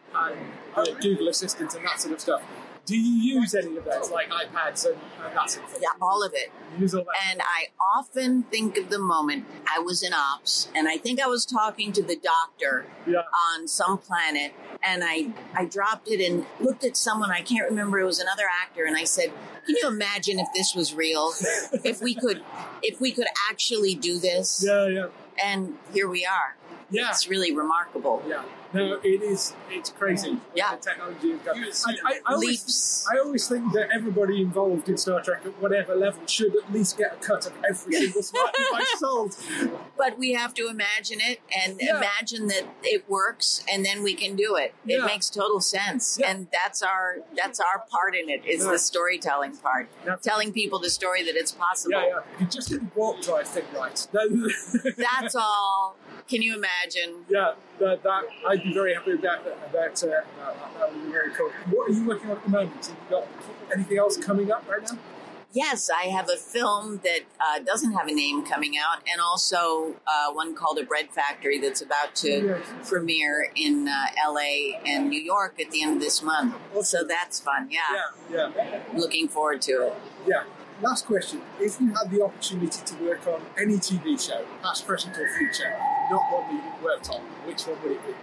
Speaker 8: and Google Assistant and that sort of stuff. Do you use any of those, like iPads and that sort of thing?
Speaker 10: Yeah, all of it.
Speaker 8: You use all that?
Speaker 10: And I often think of the moment I was in ops, and I think I was talking to the doctor on some planet, and I dropped it and looked at someone, I can't remember, it was another actor, and I said, can you imagine if this was real? if we could actually do this?
Speaker 8: Yeah.
Speaker 10: And here we are.
Speaker 8: Yeah.
Speaker 10: It's really remarkable.
Speaker 8: Yeah. No, it's crazy.
Speaker 10: Yeah.
Speaker 8: The technology has gone.
Speaker 10: Leaps.
Speaker 8: I always think that everybody involved in Star Trek at whatever level should at least get a cut of every single smart device sold.
Speaker 10: But we have to imagine it and imagine that it works, and then we can do it. It makes total sense. Yeah. And that's our part in it, is the storytelling part. Telling people the story that it's possible.
Speaker 8: Yeah. You just get the warp drive thing right.
Speaker 10: That's all. Can you imagine?
Speaker 8: Yeah, that I'd be very happy about that. That would be very cool. What are you working on at the moment? Have you got anything else coming up right now?
Speaker 10: Yes, I have a film that doesn't have a name coming out, and also one called A Bread Factory that's about to premiere in LA and New York at the end of this month. So that's fun,
Speaker 8: Yeah.
Speaker 10: Looking forward to it.
Speaker 8: Yeah. Last question. If you had the opportunity to work on any TV show, past, present, or future, not one that you've worked on, which one would it be?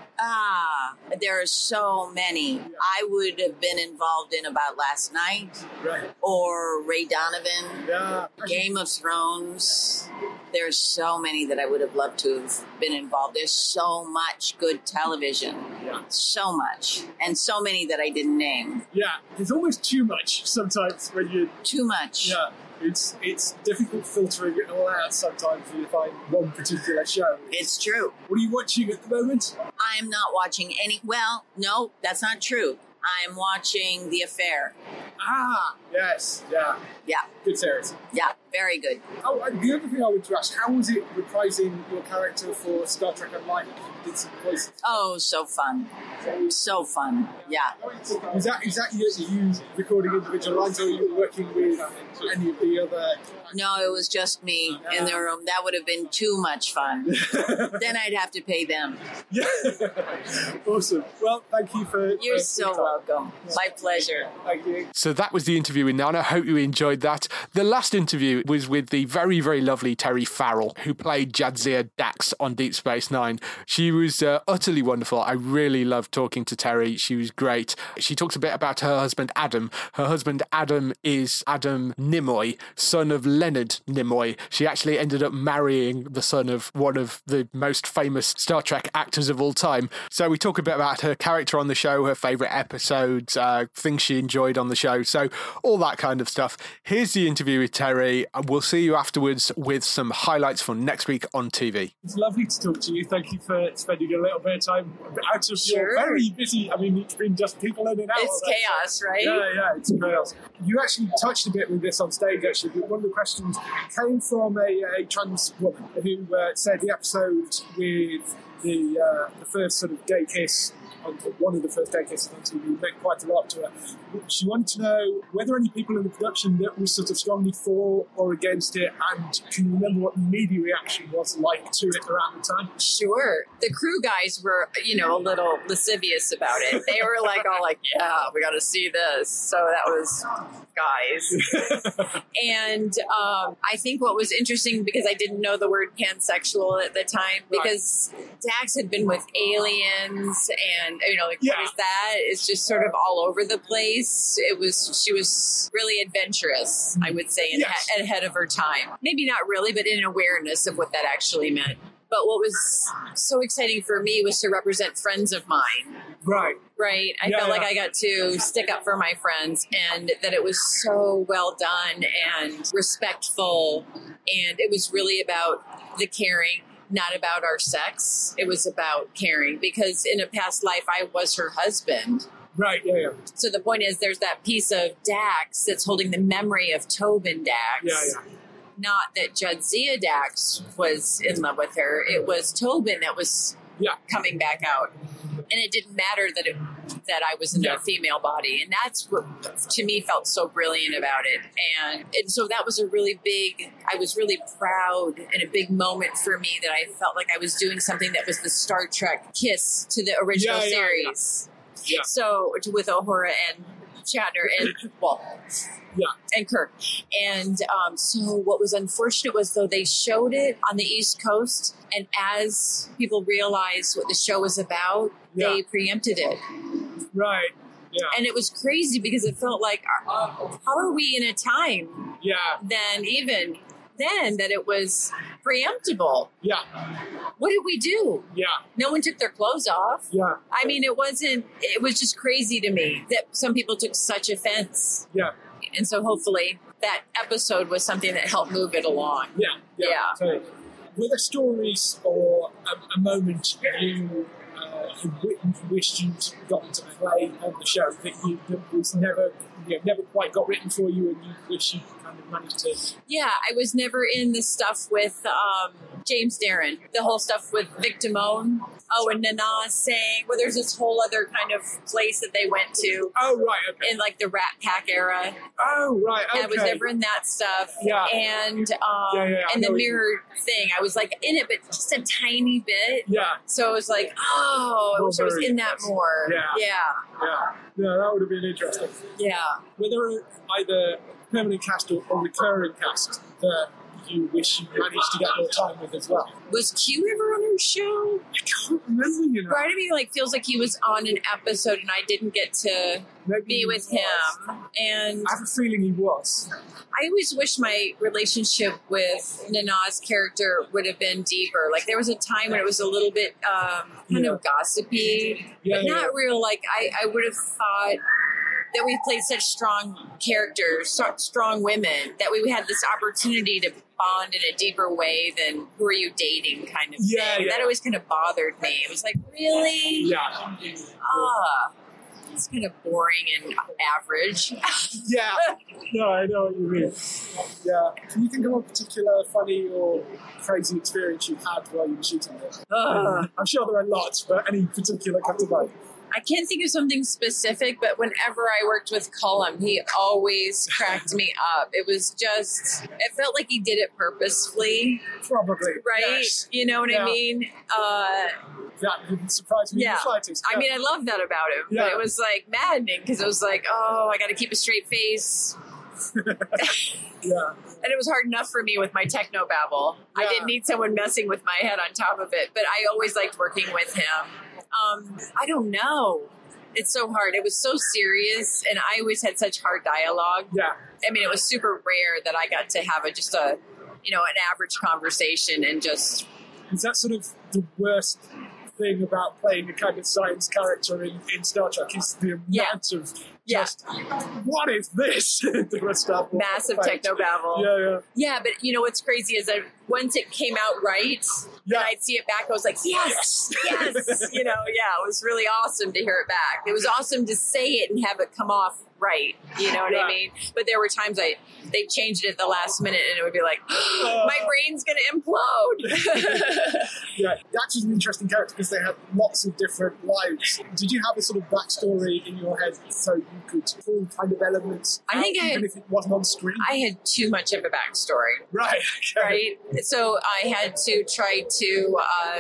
Speaker 10: There are so many. I would have been involved in About Last Night, or Ray Donovan, Game of Thrones. There's so many that I would have loved to have been involved. There's so much good television, so much, and so many that I didn't name.
Speaker 8: Yeah, there's almost too much sometimes when you...
Speaker 10: Too much.
Speaker 8: Yeah. It's difficult filtering it all out sometimes when you find one particular show.
Speaker 10: It's true.
Speaker 8: What are you watching at the moment?
Speaker 10: I'm not watching any... Well, no, that's not true. I'm watching The Affair.
Speaker 8: Yes, yeah.
Speaker 10: Yeah.
Speaker 8: Good series.
Speaker 10: Yeah, very good.
Speaker 8: Oh, and the other thing I wanted to ask, how was it reprising your character for Star Trek Online? You did some voices.
Speaker 10: Oh, so fun. So fun, yeah.
Speaker 8: Is that you recording individual lines, or are you working with any of the other...
Speaker 10: No, it was just me in the room. That would have been too much fun. Then I'd have to pay them.
Speaker 8: Yeah. Awesome. Well, thank you for...
Speaker 10: You're so welcome. My pleasure.
Speaker 8: Thank you.
Speaker 4: So that was the interview with Nana. I hope you enjoyed that. The last interview was with the very, very lovely Terry Farrell, who played Jadzia Dax on Deep Space Nine. She was utterly wonderful. I really loved talking to Terry. She was great. She talks a bit about her husband, Adam. Her husband, Adam, is Adam Nimoy, son of Leonard Nimoy. She actually ended up marrying the son of one of the most famous Star Trek actors of all time. So we talk a bit about her character on the show, her favourite episodes, things she enjoyed on the show. So all that kind of stuff. Here's the interview with Terry, and we'll see you afterwards with some highlights from next week on TV.
Speaker 8: It's lovely to talk to you. Thank you for spending a little bit of time out of your very busy, I mean, it's been just people in and out.
Speaker 9: It's chaos, right?
Speaker 8: Yeah, it's chaos. You actually touched a bit with this on stage, actually. One of the questions came from a trans woman who said the episode with the first sort of gay kiss, one of the first gay kisses on TV, meant quite a lot to her. She wanted to know whether any people in the production that were sort of strongly for or against it, and can you remember what the media reaction was like to it around the time?
Speaker 9: Sure. The crew guys were, a little lascivious about it. They were all like, yeah, we got to see this. So that was guys. And I think what was interesting, because I didn't know the word pansexual at the time, because Dax had been with aliens and, what is that? It's just sort of all over the place. She was really adventurous, I would say, and ahead of her time. Maybe not really, but in awareness of what that actually meant. But what was so exciting for me was to represent friends of mine.
Speaker 8: Right.
Speaker 9: I felt like I got to stick up for my friends, and that it was so well done and respectful. And it was really about the caring, not about our sex. It was about caring, because in a past life, I was her husband.
Speaker 8: Right, yeah.
Speaker 9: So the point is, there's that piece of Dax that's holding the memory of Tobin Dax.
Speaker 8: Yeah.
Speaker 9: Not that Jadzia Dax was in love with her. It was Tobin that was coming back out. And it didn't matter that I was in a female body. And that's what, to me, felt so brilliant about it. And so that was I was really proud, and a big moment for me, that I felt like I was doing something that was the Star Trek kiss to the original series. Yeah. So with Uhura and Shatner and and Kirk. And so what was unfortunate was, though, they showed it on the East Coast, and as people realized what the show was about, they preempted it.
Speaker 8: Right. Yeah.
Speaker 9: And it was crazy, because it felt like, how are we in a time then that it was preemptible?
Speaker 8: Yeah.
Speaker 9: What did we do?
Speaker 8: Yeah.
Speaker 9: No one took their clothes off.
Speaker 8: Yeah.
Speaker 9: I mean, it was just crazy to me that some people took such offense.
Speaker 8: Yeah.
Speaker 9: And so hopefully that episode was something that helped move it along.
Speaker 8: Yeah. So, were there stories or a moment you wished you'd gotten to play on the show that was never quite got written for you, and you wish you kind of managed to?
Speaker 9: Yeah, I was never in the stuff with James Darren, the whole stuff with Vic Damone. Oh, and Nana sang. Well, there's this whole other kind of place that they went to.
Speaker 8: Oh, right, okay.
Speaker 9: In like the Rat Pack era.
Speaker 8: Oh, right, okay.
Speaker 9: I was never in that stuff.
Speaker 8: Yeah.
Speaker 9: And and the mirror thing, I was like in it, but just a tiny bit.
Speaker 8: Yeah.
Speaker 9: So it was like, I wish I was in that more.
Speaker 8: Yeah, that would have been interesting.
Speaker 9: Yeah.
Speaker 8: Were there either permanent cast or recurring cast that you wish you managed to get more time with as well?
Speaker 9: Was Q ever on her show?
Speaker 8: I can't remember,
Speaker 9: Part of me feels like he was on an episode and I didn't get to be with him. And
Speaker 8: I have a feeling he was.
Speaker 9: I always wish my relationship with Nana's character would have been deeper. Like, there was a time when it was a little bit kind of gossipy, but not real. Like, I would have thought that we played such strong characters, strong women, that we had this opportunity to bond in a deeper way than who are you dating kind of thing. That always kind of bothered me. It was like, really?
Speaker 8: Yeah.
Speaker 9: It's kind of boring and average.
Speaker 8: Yeah. No, I know what you mean. Yeah. Can you think of a particular funny or crazy experience you had while you were shooting it? I'm sure there are lots, but any particular come to mind?
Speaker 9: I can't think of something specific, but whenever I worked with Cullum, he always cracked me up. It was just, it felt like he did it purposefully.
Speaker 8: Probably.
Speaker 9: Right?
Speaker 8: Yes.
Speaker 9: You know what I mean?
Speaker 8: That didn't surprise me in the slightest.
Speaker 9: I mean, I love that about him, but it was like maddening, because it was like, I got to keep a straight face
Speaker 8: Yeah.
Speaker 11: And it was hard enough for me with my techno babble.
Speaker 8: Yeah.
Speaker 11: I didn't need someone messing with my head on top of it, but I always liked working with him. I don't know. It's so hard. It was so serious, and I always had such hard dialogue.
Speaker 8: Yeah.
Speaker 11: I mean, it was super rare that I got to have an average conversation and just...
Speaker 8: Is that sort of the worst thing about playing a kind of science character in Star Trek is the amount of just, what is this?
Speaker 11: Massive techno babble.
Speaker 8: Yeah.
Speaker 11: Yeah, but you know what's crazy is that once it came out right, and I'd see it back, I was like, yes. It was really awesome to hear it back. It was awesome to say it and have it come off right. You know what I mean? But there were times they changed it at the last minute, and it would be like, my brain's going to implode.
Speaker 8: Yeah, that's an interesting character because they had lots of different lives. Did you have a sort of backstory in your head so you could pull kind of elements out, even if it wasn't on screen?
Speaker 11: I had too much of a backstory.
Speaker 8: Right. Okay.
Speaker 11: Right? So I had to try to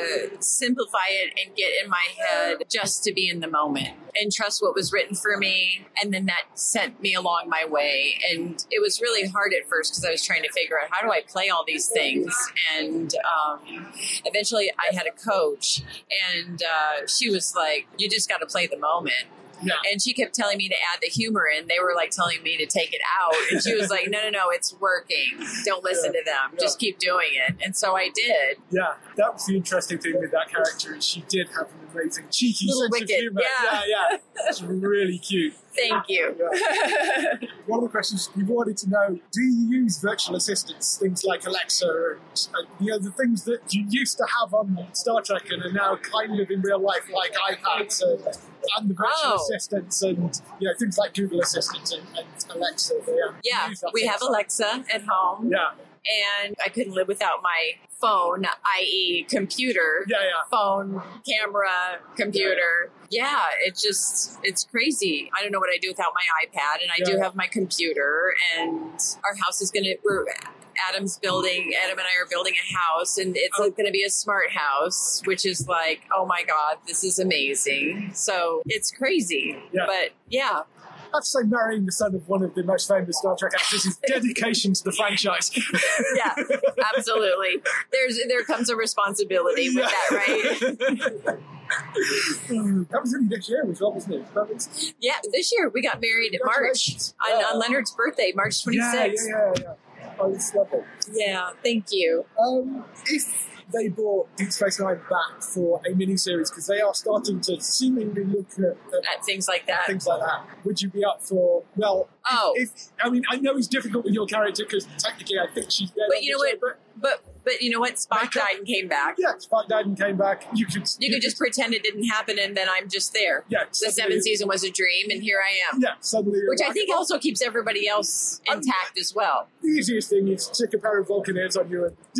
Speaker 11: simplify it and get in my head just to be in the moment and trust what was written for me. And then that sent me along my way. And it was really hard at first because I was trying to figure out, how do I play all these things? And eventually I had a coach, and she was like, you just got to play the moment.
Speaker 8: Yeah.
Speaker 11: And she kept telling me to add the humor in. They were like telling me to take it out. And she was like, no, it's working. Don't listen to them.
Speaker 8: Yeah.
Speaker 11: Just keep doing it. And so I did.
Speaker 8: Yeah, that was the interesting thing with that character. Is she did have an amazing, cheeky
Speaker 11: Little
Speaker 8: sense
Speaker 11: wicked.
Speaker 8: of humor. Yeah. It's really cute.
Speaker 11: Thank you.
Speaker 8: Yeah. One of the questions we wanted to know, do you use virtual assistants, things like Alexa and the things that you used to have on Star Trek and are now kind of in real life, like iPads and the virtual assistants and things like Google Assistant and Alexa?
Speaker 11: Yeah, we have Alexa at home.
Speaker 8: Yeah.
Speaker 11: And I couldn't live without my phone, i.e. computer.
Speaker 8: Yeah.
Speaker 11: Phone, camera, computer. Yeah, it's crazy. I don't know what I do without my iPad, and I do have my computer, and our house is Adam and I are building a house, and it's going to be a smart house, which is like, oh my God, this is amazing. So it's crazy.
Speaker 8: Yeah.
Speaker 11: But yeah.
Speaker 8: I have to say, marrying the son of one of the most famous Star Trek actors is dedication to the franchise.
Speaker 11: Yeah, absolutely. There comes a responsibility with that, right?
Speaker 8: That was only this year as well, wasn't it?
Speaker 11: Yeah, this year we got married in March on Leonard's birthday, March 26th.
Speaker 8: Yeah. Oh, it's lovely.
Speaker 11: Yeah, thank you.
Speaker 8: If they brought Deep Space Nine back for a mini-series, because they are starting to seemingly look
Speaker 11: at things like that.
Speaker 8: Would you be up for, I know it's difficult with your character because technically I think she's dead.
Speaker 11: But you know what? But you know what? Spock died and came back.
Speaker 8: Yeah, Spock died and came back. You could
Speaker 11: just pretend it didn't happen, and then I'm just there.
Speaker 8: Yeah,
Speaker 11: the seventh season was a dream, and here I am.
Speaker 8: Yeah, suddenly.
Speaker 11: Which I think also keeps everybody else intact as well.
Speaker 8: The easiest thing is stick a pair of Vulcan ears on you and do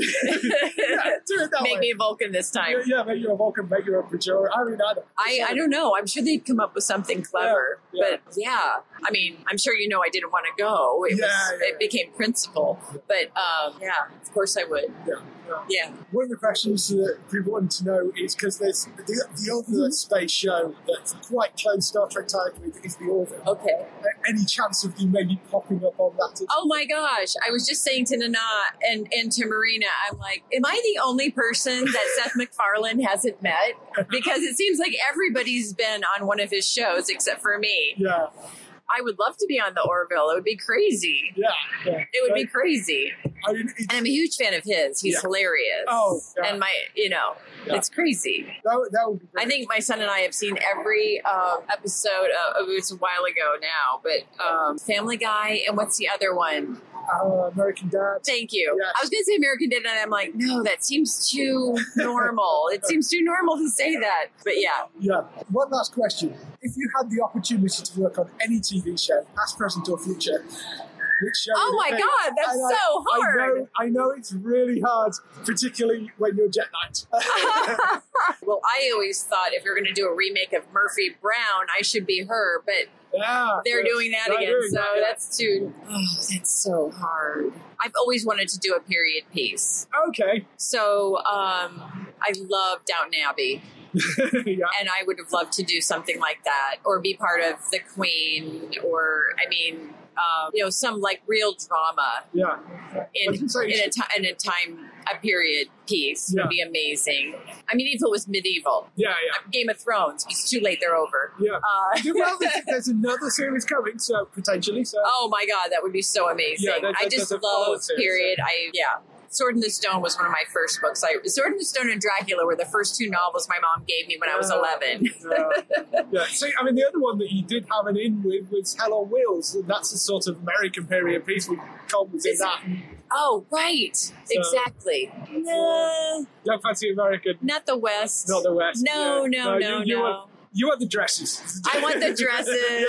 Speaker 8: it that way.
Speaker 11: Make me a Vulcan this time.
Speaker 8: Yeah, make you a Vulcan, make you a Bajor.
Speaker 11: I don't know. I'm sure they'd come up with something clever.
Speaker 8: Yeah.
Speaker 11: But yeah, I mean, I'm sure I didn't want to go. It became principle. But of course I would. Yeah.
Speaker 8: One of the questions that people want to know is because there's the other space show that's quite close Star Trek tied with is the Orville.
Speaker 11: Okay.
Speaker 8: Any chance of you maybe popping up on that?
Speaker 11: Oh my gosh. I was just saying to Nana and to Marina, I'm like, am I the only person that Seth MacFarlane hasn't met? Because it seems like everybody's been on one of his shows except for me.
Speaker 8: Yeah.
Speaker 11: I would love to be on the Orville. It would be crazy.
Speaker 8: Yeah.
Speaker 11: It would be crazy. And I'm a huge fan of his. He's hilarious.
Speaker 8: Oh, yeah.
Speaker 11: And it's crazy.
Speaker 8: That would be great.
Speaker 11: I think my son and I have seen every episode. It was a while ago now, but Family Guy, and what's the other one?
Speaker 8: American Dad.
Speaker 11: Thank you.
Speaker 8: Yes.
Speaker 11: I was going to say American Dad, and I'm like, no, that seems too normal. It seems too normal to say that. But yeah.
Speaker 8: Yeah. One last question. If you had the opportunity to work on any TV show, past, present, or future, which show?
Speaker 11: Oh my God, that's so hard.
Speaker 8: I know it's really hard, particularly when you're jet lagged.
Speaker 11: Well, I always thought if you're going to do a remake of Murphy Brown, I should be her, but they're doing that again, so that's too... Oh, that's so hard. I've always wanted to do a period piece.
Speaker 8: Okay.
Speaker 11: So I love Downton Abbey.
Speaker 8: Yeah.
Speaker 11: And I would have loved to do something like that, or be part of the Queen, or, some like real drama.
Speaker 8: Yeah.
Speaker 11: In a period piece would be amazing. I mean, if it was medieval.
Speaker 8: Yeah.
Speaker 11: Game of Thrones. It's too late. They're over.
Speaker 8: Yeah. Well, there's another series coming, so potentially. So.
Speaker 11: Oh my God, that would be so amazing.
Speaker 8: Yeah,
Speaker 11: I just love period. Sword in the Stone was one of my first books. Sword in the Stone and Dracula were the first 2 novels my mom gave me when I was 11.
Speaker 8: Yeah. See, I mean, the other one that you did have an in with was Hell on Wheels. And that's a sort of American period piece with Coleman's in that.
Speaker 11: Oh, right. So, exactly.
Speaker 8: Don't fancy American.
Speaker 11: Not the West.
Speaker 8: Not the West.
Speaker 11: No.
Speaker 8: You want the dresses.
Speaker 11: I want the dresses.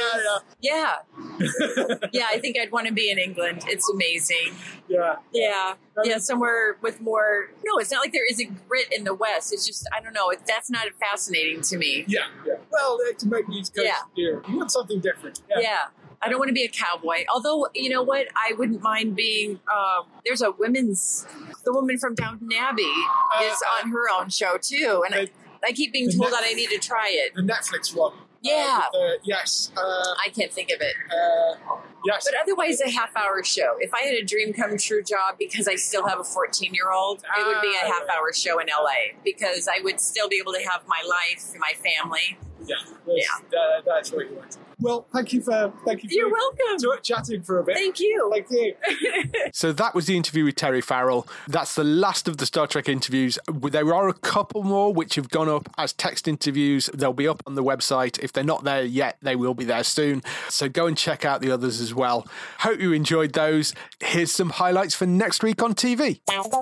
Speaker 11: Yeah, I think I'd want to be in England. It's amazing. Yeah, somewhere with more... No, it's not like there isn't grit in the West. It's just, I don't know. That's not fascinating to me.
Speaker 8: Yeah. Well, to make East Coast, you want something different.
Speaker 11: Yeah. I don't want to be a cowboy. Although, you know what? I wouldn't mind being... there's a the woman from Downton Abbey is on her own show, too. And I keep being told that I need to try it.
Speaker 8: The Netflix one.
Speaker 11: Yeah.
Speaker 8: Yes.
Speaker 11: I can't think of it.
Speaker 8: Yes.
Speaker 11: But otherwise, a half-hour show. If I had a dream-come-true job because I still have a 14-year-old, it would be a half-hour show in L.A. because I would still be able to have my life, my family.
Speaker 8: Yeah. That's what you want. Well, thank you for
Speaker 11: You're welcome.
Speaker 8: Chatting for a bit.
Speaker 11: Thank you.
Speaker 4: So that was the interview with Terry Farrell. That's the last of the Star Trek interviews. There are a couple more which have gone up as text interviews. They'll be up on the website. If they're not there yet, they will be there soon. So go and check out the others as well. Hope you enjoyed those. Here's some highlights for next week on TV.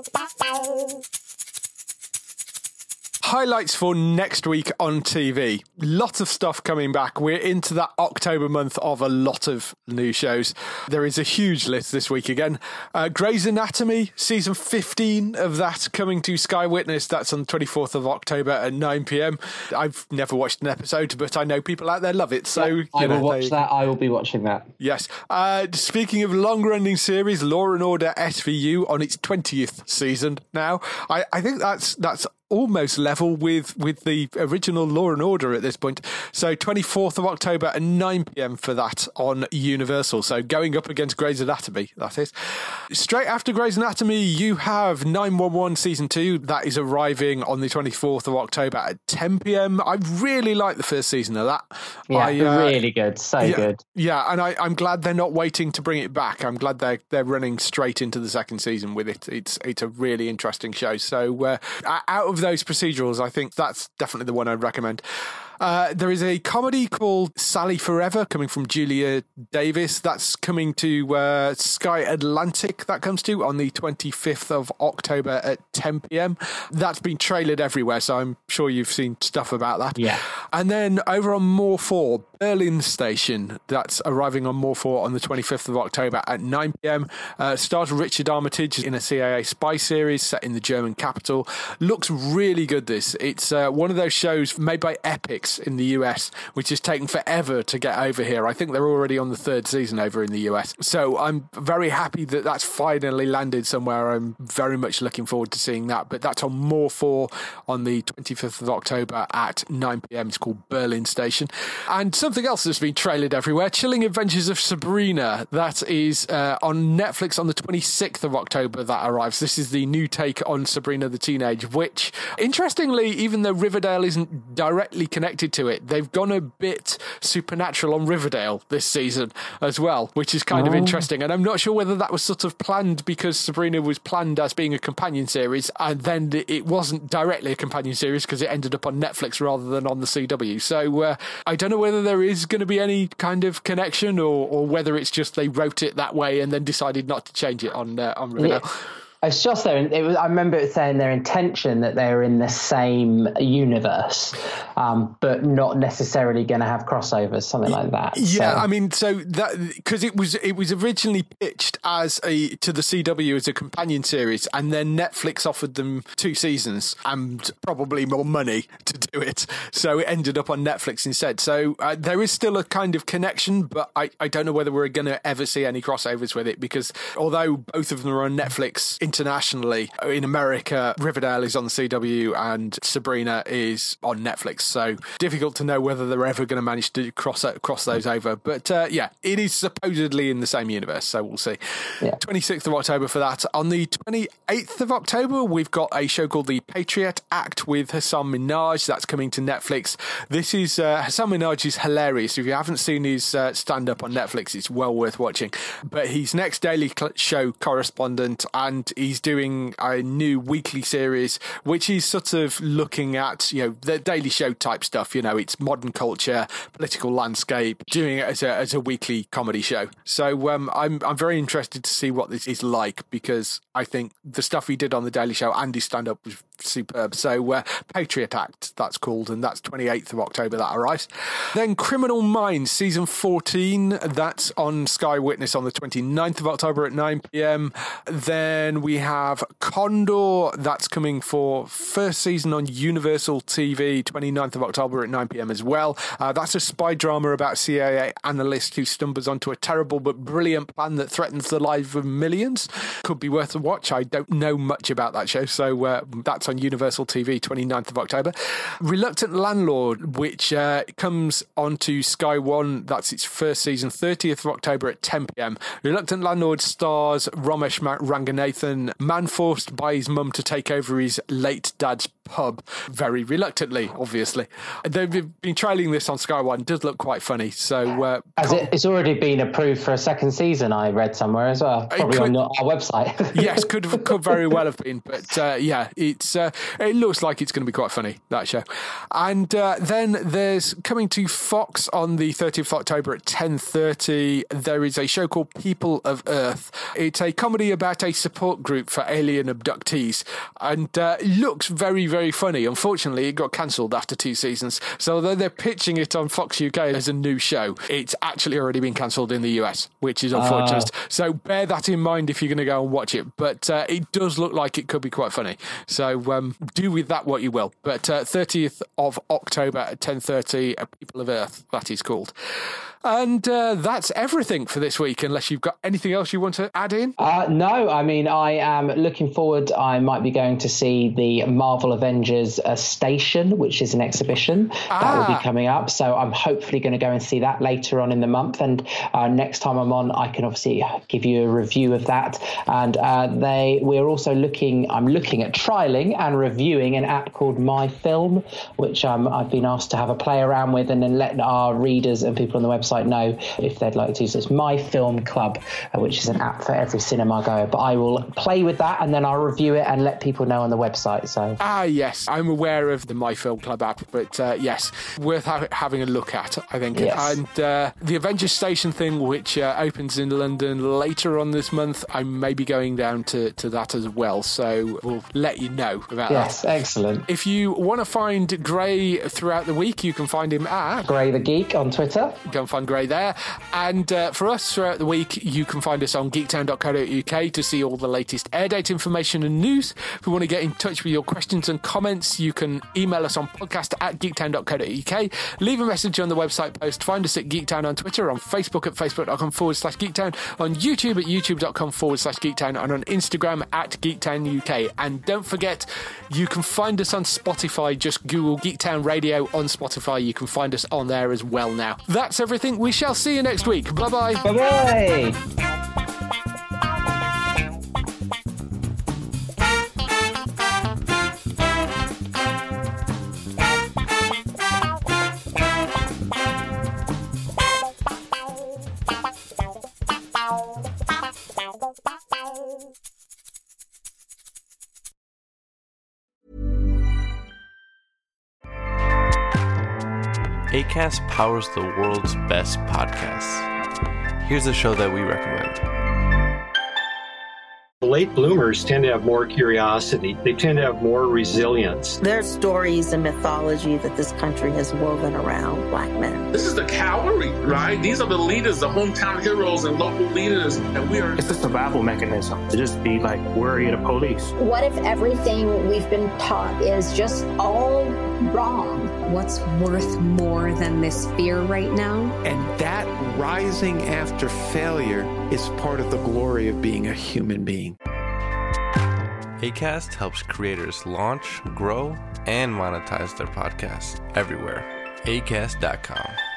Speaker 4: Highlights for next week on TV. Lots of stuff coming back. We're into that October month of a lot of new shows. There is a huge list this week again. Grey's Anatomy, season 15 of that coming to Sky Witness. That's on the 24th of October at 9 p.m. I've never watched an episode, but I know people out there love it. So
Speaker 5: I will watch that. I will be watching that.
Speaker 4: Yes. Speaking of longer-running series, Law and Order SVU on its 20th season now. I think that's almost level with the original Law and Order at this point. So 24th of October at 9 p.m. for that on Universal. So going up against Grey's Anatomy, that is. Straight after Grey's Anatomy, you have 911 Season 2. That is arriving on the 24th of October at 10 p.m. I really like the first season of that.
Speaker 5: Yeah, really good. Good.
Speaker 4: Yeah, and I'm glad they're not waiting to bring it back. I'm glad they're running straight into the second season with it. It's a really interesting show. So out of those procedurals, I think that's definitely the one I'd recommend. There is a comedy called Sally Forever coming from Julia Davis. That's coming to Sky Atlantic. That comes to on the 25th of October at 10 p.m. That's been trailered everywhere, so I'm sure you've seen stuff about that.
Speaker 5: Yeah.
Speaker 4: And then over on More 4, Berlin Station. That's arriving on More 4 on the 25th of October at 9 p.m. Stars Richard Armitage in a CIA spy series set in the German capital. Looks really good, this. It's one of those shows made by Epix in the US, which has taken forever to get over here. I think they're already on the 3rd season over in the US. So I'm very happy that that's finally landed somewhere. I'm very much looking forward to seeing that. But that's on More 4 on the 25th of October at 9 p.m. It's called Berlin Station. And something else that's been trailered everywhere, Chilling Adventures of Sabrina. That is on Netflix on the 26th of October that arrives. This is the new take on Sabrina the Teenage Witch. Interestingly, even though Riverdale isn't directly connected to it, they've gone a bit supernatural on Riverdale this season as well, which is kind of interesting. And I'm not sure whether that was sort of planned because Sabrina was planned as being a companion series and then it wasn't directly a companion series because it ended up on Netflix rather than on the CW. So I don't know whether there is going to be any kind of connection or whether it's just they wrote it that way and then decided not to change it on Riverdale.
Speaker 5: Yeah. It's just I remember it saying their intention that they were in the same universe, but not necessarily going to have crossovers, something like that.
Speaker 4: Yeah, so. I mean, so that because it was originally pitched as to the CW as a companion series, and then Netflix offered them 2 seasons and probably more money to do it, so it ended up on Netflix instead. So there is still a kind of connection, but I don't know whether we're going to ever see any crossovers with it because although both of them are on Netflix, in internationally, in America, Riverdale is on the CW and Sabrina is on Netflix. So difficult to know whether they're ever going to manage to cross those over. But yeah, it is supposedly in the same universe, so we'll see. Yeah. 26th of October for that. On the 28th of October, we've got a show called The Patriot Act with Hasan Minhaj. That's coming to Netflix. This is Hasan Minhaj is hilarious. If you haven't seen his stand-up on Netflix, it's well worth watching. But he's next Daily Show correspondent, and he's doing a new weekly series which is sort of looking at, you know, the Daily Show type stuff. You know, it's modern culture, political landscape, doing it as a weekly comedy show. So I'm very interested to see what this is like, because I think the stuff he did on the Daily Show and his stand-up was superb. So Patriot Act, that's called, and that's 28th of October that arrives. Then Criminal Minds season 14, that's on Sky Witness on the 29th of October at 9 p.m. Then we have Condor, that's coming for first season on Universal TV, 29th of October at 9 p.m. as well. That's a spy drama about a CIA analyst who stumbles onto a terrible but brilliant plan that threatens the lives of millions. Could be worth a watch. I don't know much about that show, so that's on Universal TV, 29th of October. Reluctant Landlord, which comes onto Sky One, that's its first season, 30th of October at 10 p.m. Reluctant Landlord stars Ramesh Ranganathan, man forced by his mum to take over his late dad's pub, very reluctantly, obviously. They've been trailing this on Sky One. It does look quite funny. So
Speaker 5: it's already been approved for a second season, I read somewhere as well, probably on our website.
Speaker 4: Yes, could very well have been, but yeah, it looks like it's going to be quite funny, that show. And then there's coming to Fox on the 30th of October at 10:30. There is a show called People of Earth. It's a comedy about a support group for alien abductees, and it looks very, very funny. Unfortunately, it got cancelled after 2 seasons. So although they're pitching it on Fox UK as a new show, it's actually already been cancelled in the US, which is unfortunate. So bear that in mind if you're going to go and watch it. But it does look like it could be quite funny. So do with that what you will. But 30th of October at 10:30, People of Earth, that is called. And that's everything for this week, unless you've got anything else you want to add in?
Speaker 5: No, I mean, I am looking forward. I might be going to see the Marvel Avengers Station, which is an exhibition that will be coming up. So I'm hopefully going to go and see that later on in the month. And next time I'm on, I can obviously give you a review of that. And we're also I'm looking at trialing and reviewing an app called My Film, which I've been asked to have a play around with and then let our readers and people on the website know if they'd like to. So it's My Film Club, which is an app for every cinema goer. But I will play with that and then I'll review it and let people know on the website. So
Speaker 4: yes, I'm aware of the My Film Club app, but yes, worth having a look at, I think. Yes. And the Avengers Station thing, which opens in London later on this month, I may be going down to that as well. So we'll let you know about that.
Speaker 5: Yes, excellent.
Speaker 4: If you want to find Gray throughout the week, you can find him at
Speaker 5: Gray the Geek on Twitter.
Speaker 4: Go and find Gray there. And for us throughout the week, you can find us on geektown.co.uk to see all the latest air date information and news. If you want to get in touch with your questions and comments, you can email us on podcast@geektown.co.uk, leave a message on the website post, find us at Geektown on Twitter, on Facebook at facebook.com/geektown, on YouTube at youtube.com/geektown, and on Instagram at geektownuk. And don't forget, you can find us on Spotify. Just Google Geektown Radio on Spotify. You can find us on there as well now. That's everything. We shall see you next week. Bye-bye.
Speaker 5: Bye-bye.
Speaker 12: Acast powers the world's best podcasts. Here's a show that we recommend.
Speaker 13: Late bloomers tend to have more curiosity. They tend to have more resilience.
Speaker 14: There's stories and mythology that this country has woven around Black men.
Speaker 15: This is the cavalry, right? These are the leaders, the hometown heroes and local leaders. And we are...
Speaker 16: It's a survival mechanism to just be like worry of the police.
Speaker 17: What if everything we've been taught is just all wrong?
Speaker 18: What's worth more than this fear right now?
Speaker 19: And that rising after failure is part of the glory of being a human being.
Speaker 12: Acast helps creators launch, grow, and monetize their podcasts everywhere. Acast.com.